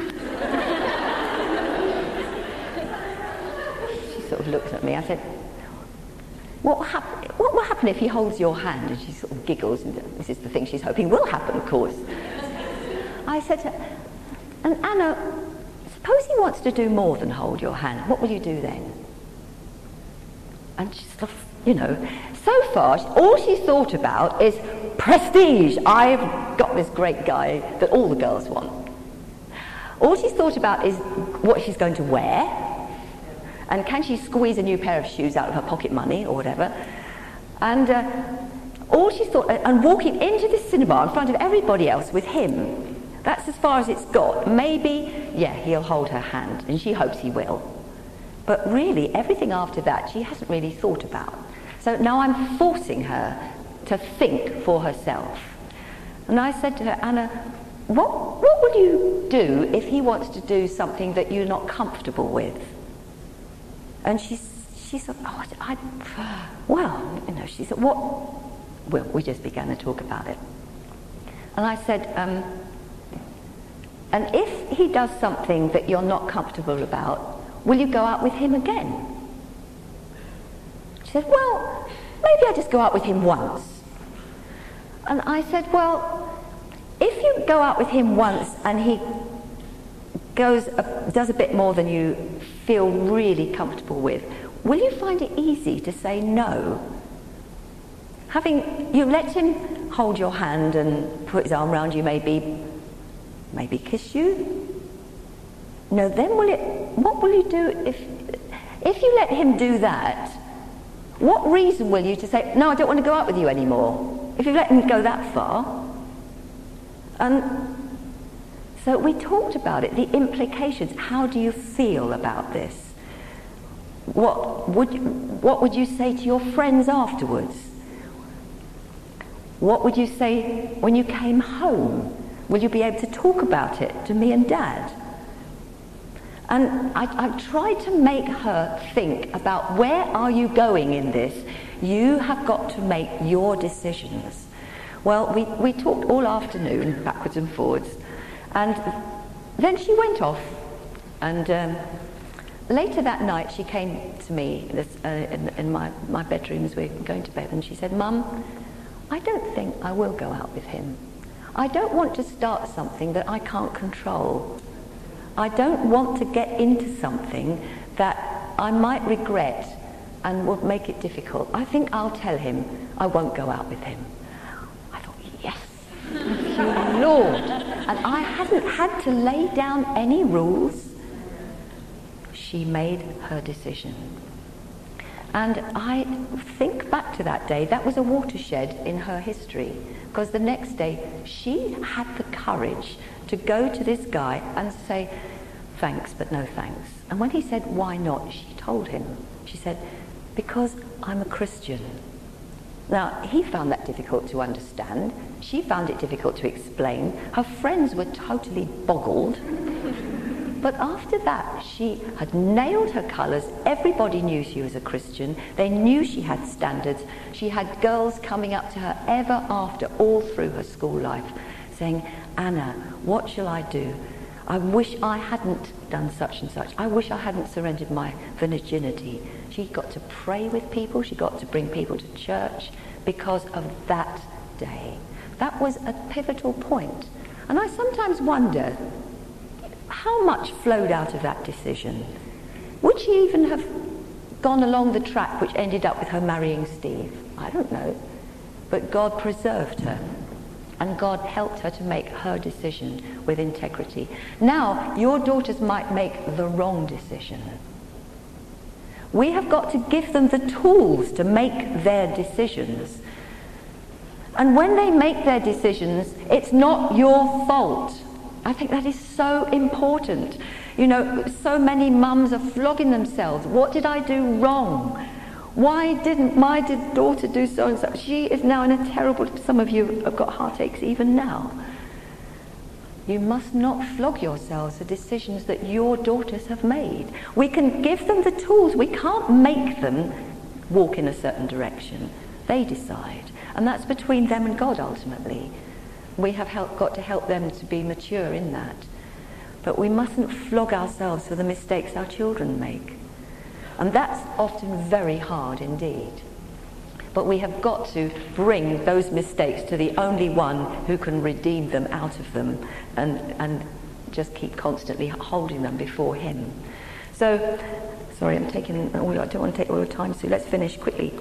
She sort of looked at me. I said, what will happen if he holds your hand? And she sort of giggles, and this is the thing she's hoping will happen, of course. I said to her, and Anna, suppose he wants to do more than hold your hand. What will you do then? And she's sort of, you know, so far, all she's thought about is prestige. I've got this great guy that all the girls want. All she's thought about is what she's going to wear, and can she squeeze a new pair of shoes out of her pocket money or whatever. And all she's thought, and walking into the cinema in front of everybody else with him, that's as far as it's got. Maybe, yeah, he'll hold her hand, and she hopes he will. But really, everything after that, she hasn't really thought about. So now I'm forcing her to think for herself. And I said to her, Anna, what will you do if he wants to do something that you're not comfortable with? And she said, well, you know, she said, what? Well, we just began to talk about it. And I said, and if he does something that you're not comfortable about, will you go out with him again? She said, well, maybe I just go out with him once. And I said, well, if you go out with him once and he does a bit more than you feel really comfortable with, will you find it easy to say no? You let him hold your hand and put his arm around you, maybe kiss you? No, then what will you do if you let him do that? What reason will you to say, no, I don't want to go out with you anymore, if you let him go that far? And so we talked about it, the implications. How do you feel about this? What would you say to your friends afterwards? What would you say when you came home? Will you be able to talk about it to me and Dad? And I tried to make her think about, where are you going in this? You have got to make your decisions. Well, we talked all afternoon, backwards and forwards, and then she went off. And later that night, she came to me in my bedroom as we were going to bed, and she said, "Mum, I don't think I will go out with him. I don't want to start something that I can't control. I don't want to get into something that I might regret and will make it difficult. I think I'll tell him I won't go out with him." I thought, yes, thank you, Lord. And I hadn't had to lay down any rules. She made her decision. And I think back to that day, that was a watershed in her history, because the next day she had the courage to go to this guy and say, "Thanks, but no thanks." And when he said, "Why not?" she told him. She said, "Because I'm a Christian." Now, he found that difficult to understand. She found it difficult to explain. Her friends were totally boggled. But after that, she had nailed her colours. Everybody knew she was a Christian. They knew she had standards. She had girls coming up to her ever after, all through her school life, saying, "Anna, what shall I do? I wish I hadn't done such and such. I wish I hadn't surrendered my virginity." She got to pray with people. She got to bring people to church because of that day. That was a pivotal point. And I sometimes wonder how much flowed out of that decision. Would she even have gone along the track which ended up with her marrying Steve? I don't know. But God preserved her. And God helped her to make her decision with integrity. Now, your daughters might make the wrong decision. We have got to give them the tools to make their decisions. And when they make their decisions, it's not your fault. I think that is so important. You know, so many mums are flogging themselves. What did I do wrong? Why didn't my daughter do so and so? She is now in a terrible... Some of you have got heartaches even now. You must not flog yourselves for decisions that your daughters have made. We can give them the tools. We can't make them walk in a certain direction. They decide. And that's between them and God, ultimately. We have got to help them to be mature in that. But we mustn't flog ourselves for the mistakes our children make. And that's often very hard indeed. But we have got to bring those mistakes to the only one who can redeem them out of them, and just keep constantly holding them before him. So, sorry, I don't want to take all your time, so let's finish quickly.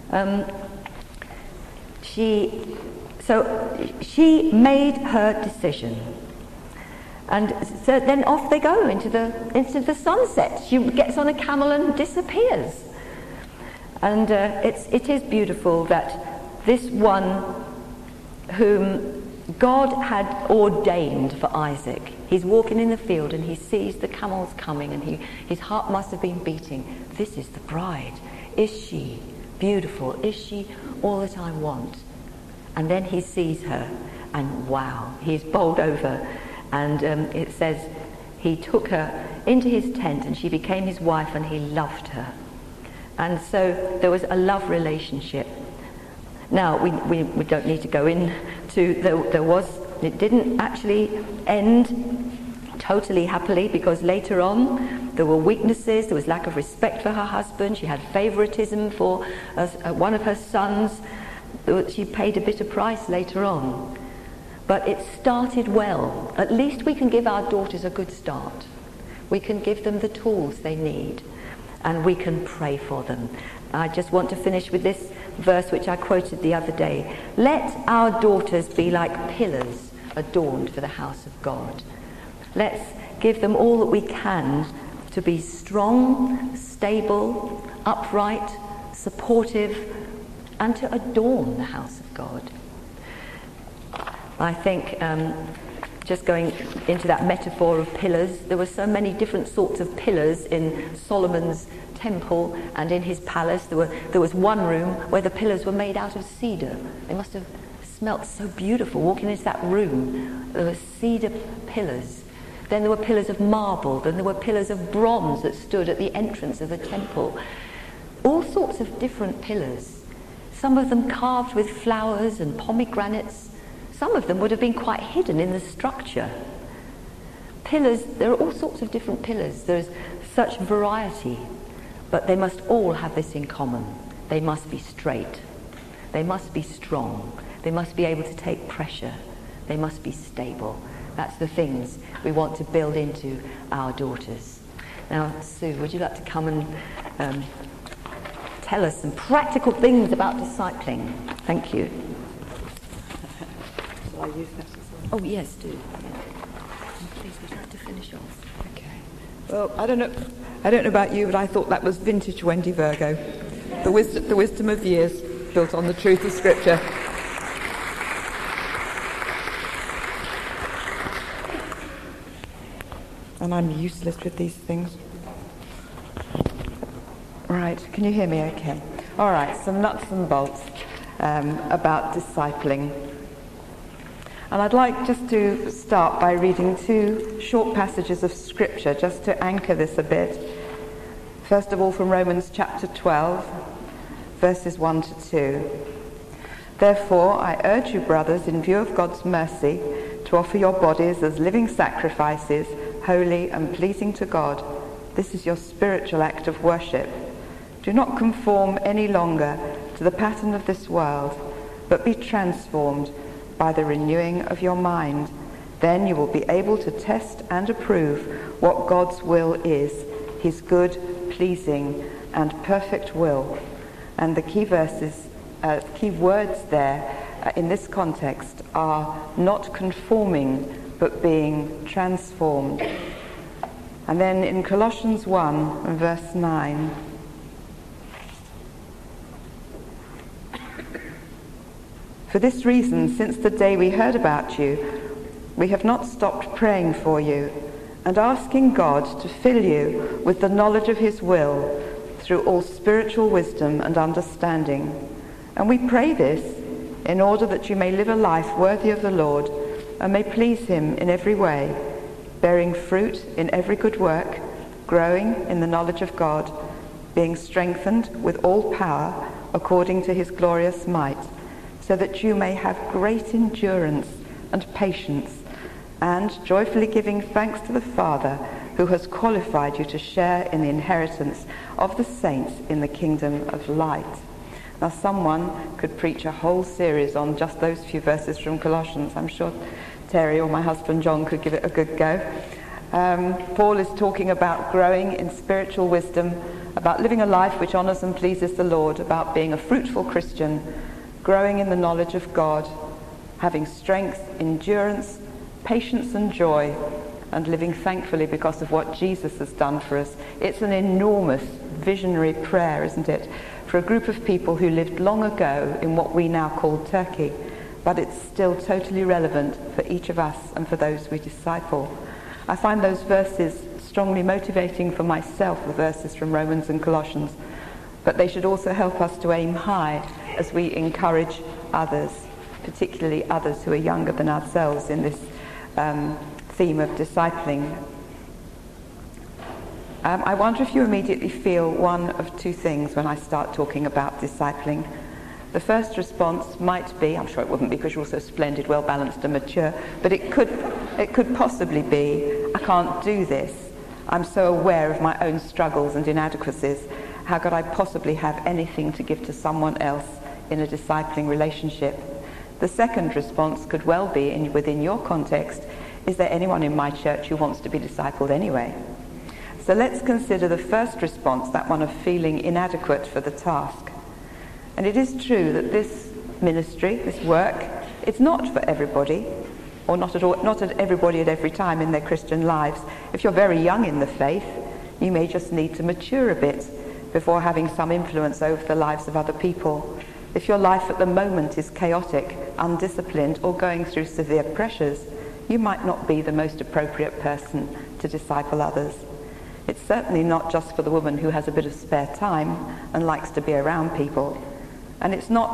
She made her decision. And so then off they go into the sunset. She gets on a camel and disappears. And it is beautiful that this one whom God had ordained for Isaac, he's walking in the field and he sees the camels coming, and his heart must have been beating. This is the bride. Is she beautiful? Is she all that I want? And then he sees her, and wow, he's bowled over. And it says he took her into his tent and she became his wife, and he loved her. And so there was a love relationship. Now, we don't need to go into, it didn't actually end totally happily, because later on there were weaknesses, there was lack of respect for her husband, she had favoritism for one of her sons. She paid a bitter price later on. But it started well. At least we can give our daughters a good start. We can give them the tools they need, and we can pray for them. I just want to finish with this verse which I quoted the other day. Let our daughters be like pillars adorned for the house of God. Let's give them all that we can to be strong, stable, upright, supportive, and to adorn the house of God. I think, just going into that metaphor of pillars, there were so many different sorts of pillars in Solomon's temple and in his palace. There was one room where the pillars were made out of cedar. They must have smelt so beautiful. Walking into that room, there were cedar pillars. Then there were pillars of marble. Then there were pillars of bronze that stood at the entrance of the temple. All sorts of different pillars. Some of them carved with flowers and pomegranates. Some of them would have been quite hidden in the structure. Pillars, there are all sorts of different pillars. There's such variety. But they must all have this in common. They must be straight. They must be strong. They must be able to take pressure. They must be stable. That's the things we want to build into our daughters. Now, Sue, would you like to come and tell us some practical things about discipling? Thank you. Shall I use that as well? Oh, yes, do. Please, would you like to finish off? Okay. Well, I don't know about you, but I thought that was vintage Wendy Virgo. The wisdom of years built on the truth of Scripture. And I'm useless with these things. Right, can you hear me okay? All right, some nuts and bolts about discipling. And I'd like just to start by reading 2 short passages of Scripture just to anchor this a bit. First of all, from Romans chapter 12, verses 1 to 2. Therefore, I urge you, brothers, in view of God's mercy, to offer your bodies as living sacrifices, holy and pleasing to God. This is your spiritual act of worship. Do not conform any longer to the pattern of this world, but be transformed by the renewing of your mind. Then you will be able to test and approve what God's will is, his good, pleasing, and perfect will. And the key words there in this context are not conforming, but being transformed. And then in Colossians 1, verse 9, for this reason, since the day we heard about you, we have not stopped praying for you and asking God to fill you with the knowledge of his will through all spiritual wisdom and understanding. And we pray this in order that you may live a life worthy of the Lord and may please him in every way, bearing fruit in every good work, growing in the knowledge of God, being strengthened with all power according to his glorious might, so that you may have great endurance and patience, and joyfully giving thanks to the Father who has qualified you to share in the inheritance of the saints in the kingdom of light. Now, someone could preach a whole series on just those few verses from Colossians. I'm sure Terry or my husband John could give it a good go. Paul is talking about growing in spiritual wisdom, about living a life which honors and pleases the Lord, about being a fruitful Christian, growing in the knowledge of God, having strength, endurance, patience and joy, and living thankfully because of what Jesus has done for us. It's an enormous visionary prayer, isn't it, for a group of people who lived long ago in what we now call Turkey, but it's still totally relevant for each of us and for those we disciple. I find those verses strongly motivating for myself, the verses from Romans and Colossians, but they should also help us to aim high as we encourage others, particularly others who are younger than ourselves, in this theme of discipling. I wonder if you immediately feel one of 2 things when I start talking about discipling. The first response might be, I'm sure it wouldn't be because you're so splendid, well-balanced and mature, but it could possibly be, I can't do this. I'm so aware of my own struggles and inadequacies. How could I possibly have anything to give to someone else in a discipling relationship? The second response could well be, within your context, is there anyone in my church who wants to be discipled anyway? So let's consider the first response, that one of feeling inadequate for the task. And it is true that this ministry, this work, it's not for everybody, or not at everybody at every time in their Christian lives. If you're very young in the faith, you may just need to mature a bit before having some influence over the lives of other people. If your life at the moment is chaotic, undisciplined, or going through severe pressures, you might not be the most appropriate person to disciple others. It's certainly not just for the woman who has a bit of spare time and likes to be around people. And it's not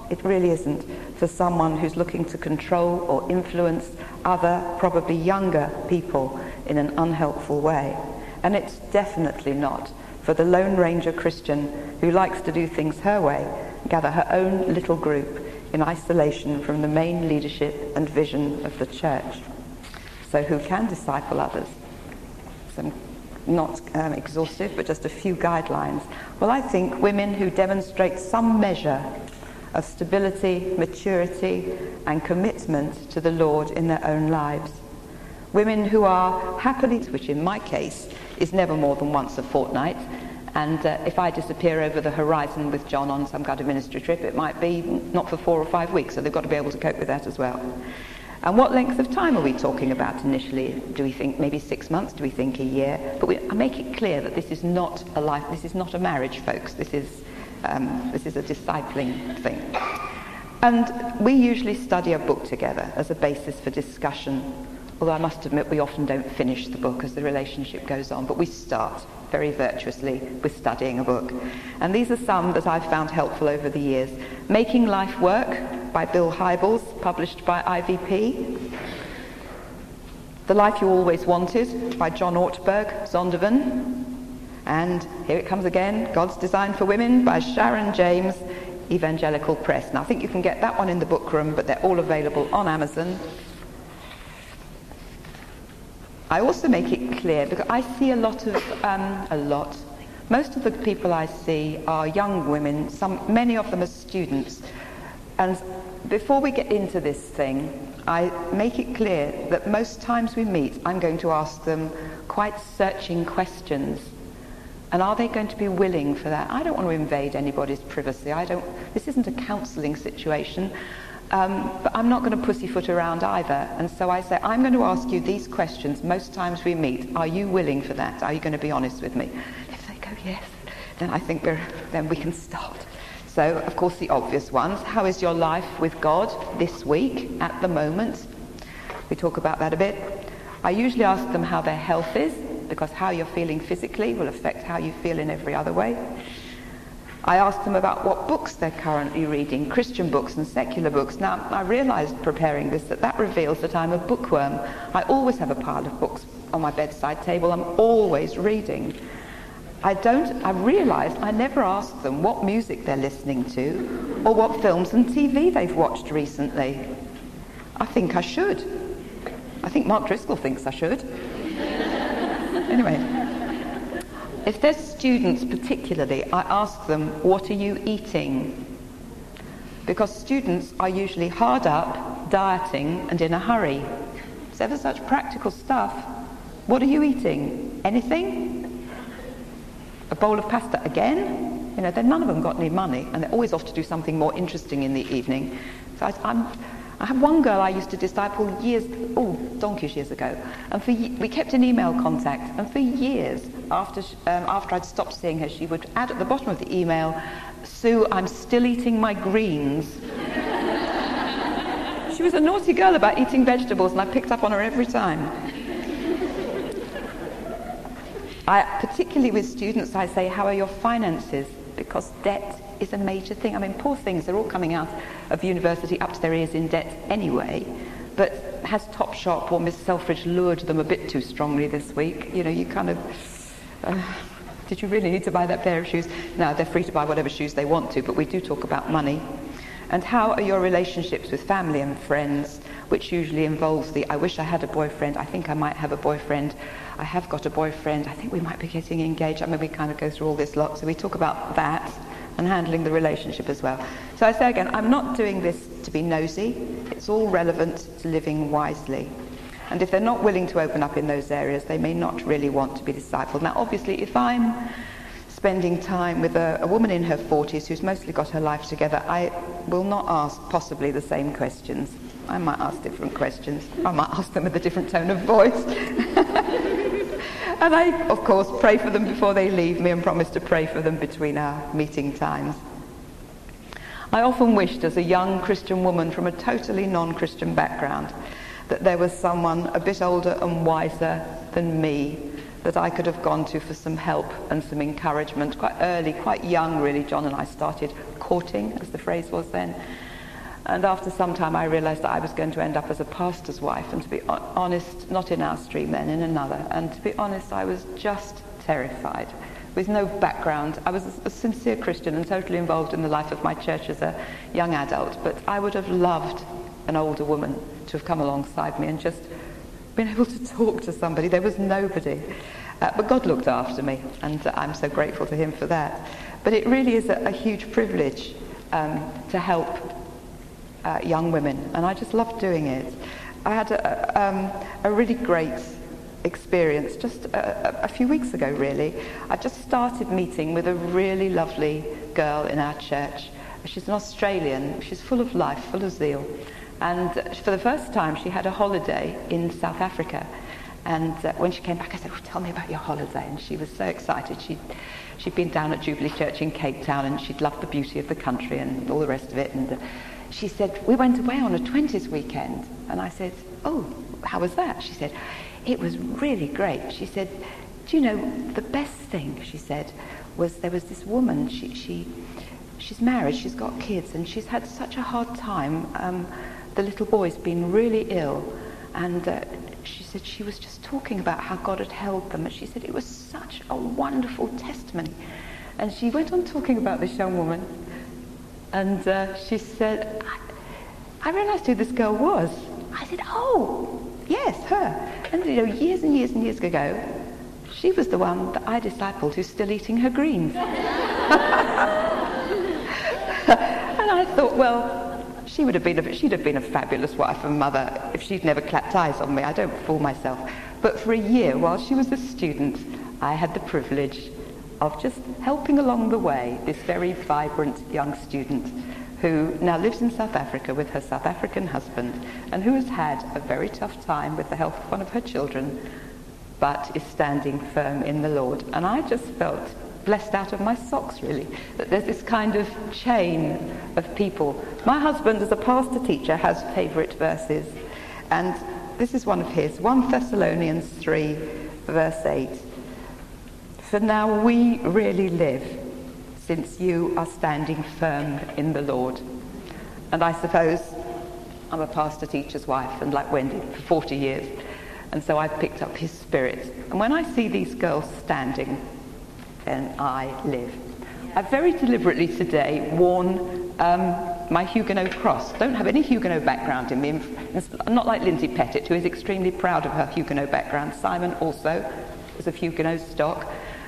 It really isn't for someone who's looking to control or influence other, probably younger people in an unhelpful way. And it's definitely not for the Lone Ranger Christian who likes to do things her way, gather her own little group in isolation from the main leadership and vision of the church. So who can disciple others? Some not exhaustive, but just a few guidelines. Well, I think women who demonstrate some measure of stability, maturity, and commitment to the Lord in their own lives. Women who are happily, which in my case is never more than once a fortnight, and if I disappear over the horizon with John on some kind of ministry trip, it might be not for 4 or 5 weeks, so they've got to be able to cope with that as well. And what length of time are we talking about initially? Do we think maybe 6 months? Do we think a year? But I make it clear that this is not a life, this is not a marriage, folks. This is a discipling thing. And we usually study a book together as a basis for discussion, although I must admit we often don't finish the book as the relationship goes on, but we start very virtuously with studying a book. And these are some that I've found helpful over the years. Making Life Work by Bill Hybels, published by IVP. The Life You Always Wanted by John Ortberg, Zondervan. And here it comes again, God's Design for Women by Sharon James, Evangelical Press. Now I think you can get that one in the book room, but they're all available on Amazon. I also make it clear, because I see most of the people I see are young women, many of them are students. And before we get into this thing, I make it clear that most times we meet, I'm going to ask them quite searching questions. And are they going to be willing for that? I don't want to invade anybody's privacy. This isn't a counselling situation. But I'm not going to pussyfoot around either. And so I say, I'm going to ask you these questions most times we meet. Are you willing for that? Are you going to be honest with me? If they go yes, then I think then we can start. So, of course, the obvious ones. How is your life with God this week, at the moment? We talk about that a bit. I usually ask them how their health is, because how you're feeling physically will affect how you feel in every other way. I asked them about what books they're currently reading, Christian books and secular books. Now, I realised preparing this that reveals that I'm a bookworm. I always have a pile of books on my bedside table. I'm always reading. I realised I never asked them what music they're listening to or what films and TV they've watched recently. I think I should. I think Mark Driscoll thinks I should. Anyway. If they're students particularly, I ask them, what are you eating? Because students are usually hard up, dieting, and in a hurry. It's ever such practical stuff. What are you eating? Anything? A bowl of pasta again? You know, none of them got any money, and they're always off to do something more interesting in the evening. So I have one girl I used to disciple donkeys years ago, and we kept in email contact, and for years after I'd stopped seeing her, she would add at the bottom of the email, Sue, I'm still eating my greens. She was a naughty girl about eating vegetables, and I picked up on her every time. Particularly with students, I say, how are your finances? Because debt is a major thing. I mean, poor things, they're all coming out of university up to their ears in debt anyway, but has Topshop or Miss Selfridge lured them a bit too strongly this week? You know, you kind of, did you really need to buy that pair of shoes? No, they're free to buy whatever shoes they want to, but we do talk about money. And how are your relationships with family and friends, which usually involves I wish I had a boyfriend, I think I might have a boyfriend, I have got a boyfriend, I think we might be getting engaged. I mean, we kind of go through all this lot, so we talk about that and handling the relationship as well. So I say again, I'm not doing this to be nosy, it's all relevant to living wisely. And if they're not willing to open up in those areas, they may not really want to be discipled. Now, obviously, if I'm spending time with a woman in her 40s who's mostly got her life together, I will not ask possibly the same questions. I might ask different questions. I might ask them with a different tone of voice. And I, of course, pray for them before they leave me and promise to pray for them between our meeting times. I often wished, as a young Christian woman from a totally non-Christian background, that there was someone a bit older and wiser than me that I could have gone to for some help and some encouragement. Quite early, quite young really, John and I started courting, as the phrase was then. And after some time I realised that I was going to end up as a pastor's wife, and to be honest, not in our stream then, in another. And to be honest, I was just terrified. With no background, I was a sincere Christian and totally involved in the life of my church as a young adult, but I would have loved an older woman to have come alongside me and just been able to talk to somebody. There was nobody. But God looked after me, and I'm so grateful to him for that. But it really is a huge privilege to help young women, and I just loved doing it. I had a really great experience just a few weeks ago, really. I just started meeting with a really lovely girl in our church. She's an Australian. She's full of life, full of zeal. And for the first time, she had a holiday in South Africa. And when she came back, I said, "Oh, tell me about your holiday." And she was so excited. She'd been down at Jubilee Church in Cape Town, and she'd loved the beauty of the country and all the rest of it. And she said, "We went away on a 20s weekend." And I said, "Oh, how was that?" She said, "It was really great." She said, "Do you know, the best thing," she said, "was there was this woman, she's married, she's got kids, and she's had such a hard time. The little boy's been really ill, and she said she was just talking about how God had held them, and she said it was such a wonderful testimony." And she went on talking about this young woman, and she said, "I realised who this girl was." I said, "Oh, yes, her." And you know, years and years and years ago, she was the one that I discipled who's still eating her greens. And I thought, well, she'd have been a fabulous wife and mother if she'd never clapped eyes on me. I don't fool myself. But for a year, while she was a student, I had the privilege of just helping along the way this very vibrant young student who now lives in South Africa with her South African husband, and who has had a very tough time with the health of one of her children, but is standing firm in the Lord. And I just felt blessed out of my socks, really, that there's this kind of chain of people. My husband, as a pastor teacher, has favourite verses, and this is one of his, 1 Thessalonians 3, verse 8. "For now we really live, since you are standing firm in the Lord." And I suppose I'm a pastor teacher's wife, and like Wendy, for 40 years, and so I've picked up his spirit. And when I see these girls standing, then I live. I've very deliberately today worn my Huguenot cross. Don't have any Huguenot background in me. I'm not like Lindsay Pettit, who is extremely proud of her Huguenot background. Simon also is of Huguenot stock.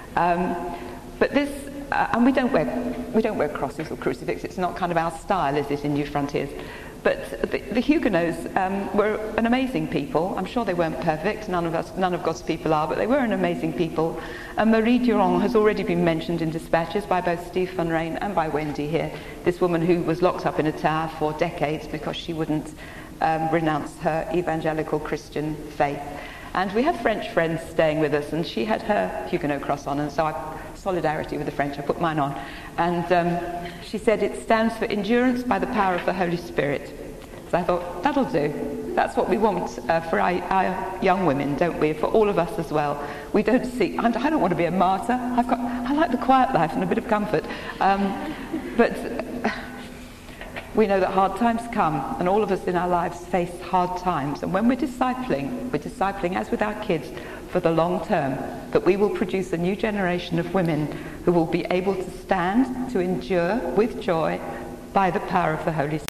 But this, and we don't wear crosses or crucifixes. It's not kind of our style, is it, in New Frontiers? But the Huguenots were an amazing people. I'm sure they weren't perfect. None of God's people are, but they were an amazing people. And Marie Durand has already been mentioned in dispatches by both Steve Van Rijn and by Wendy here. This woman who was locked up in a tower for decades because she wouldn't renounce her evangelical Christian faith. And we have French friends staying with us, and she had her Huguenot cross on, and so solidarity with the French, I put mine on. And she said it stands for endurance by the power of the Holy Spirit. So I thought, that'll do. That's what we want for our young women, don't we? For all of us as well. We don't see, I don't want to be a martyr. I like the quiet life and a bit of comfort. But we know that hard times come, and all of us in our lives face hard times. And when we're discipling, as with our kids, for the long term, that we will produce a new generation of women who will be able to stand, to endure with joy by the power of the Holy Spirit.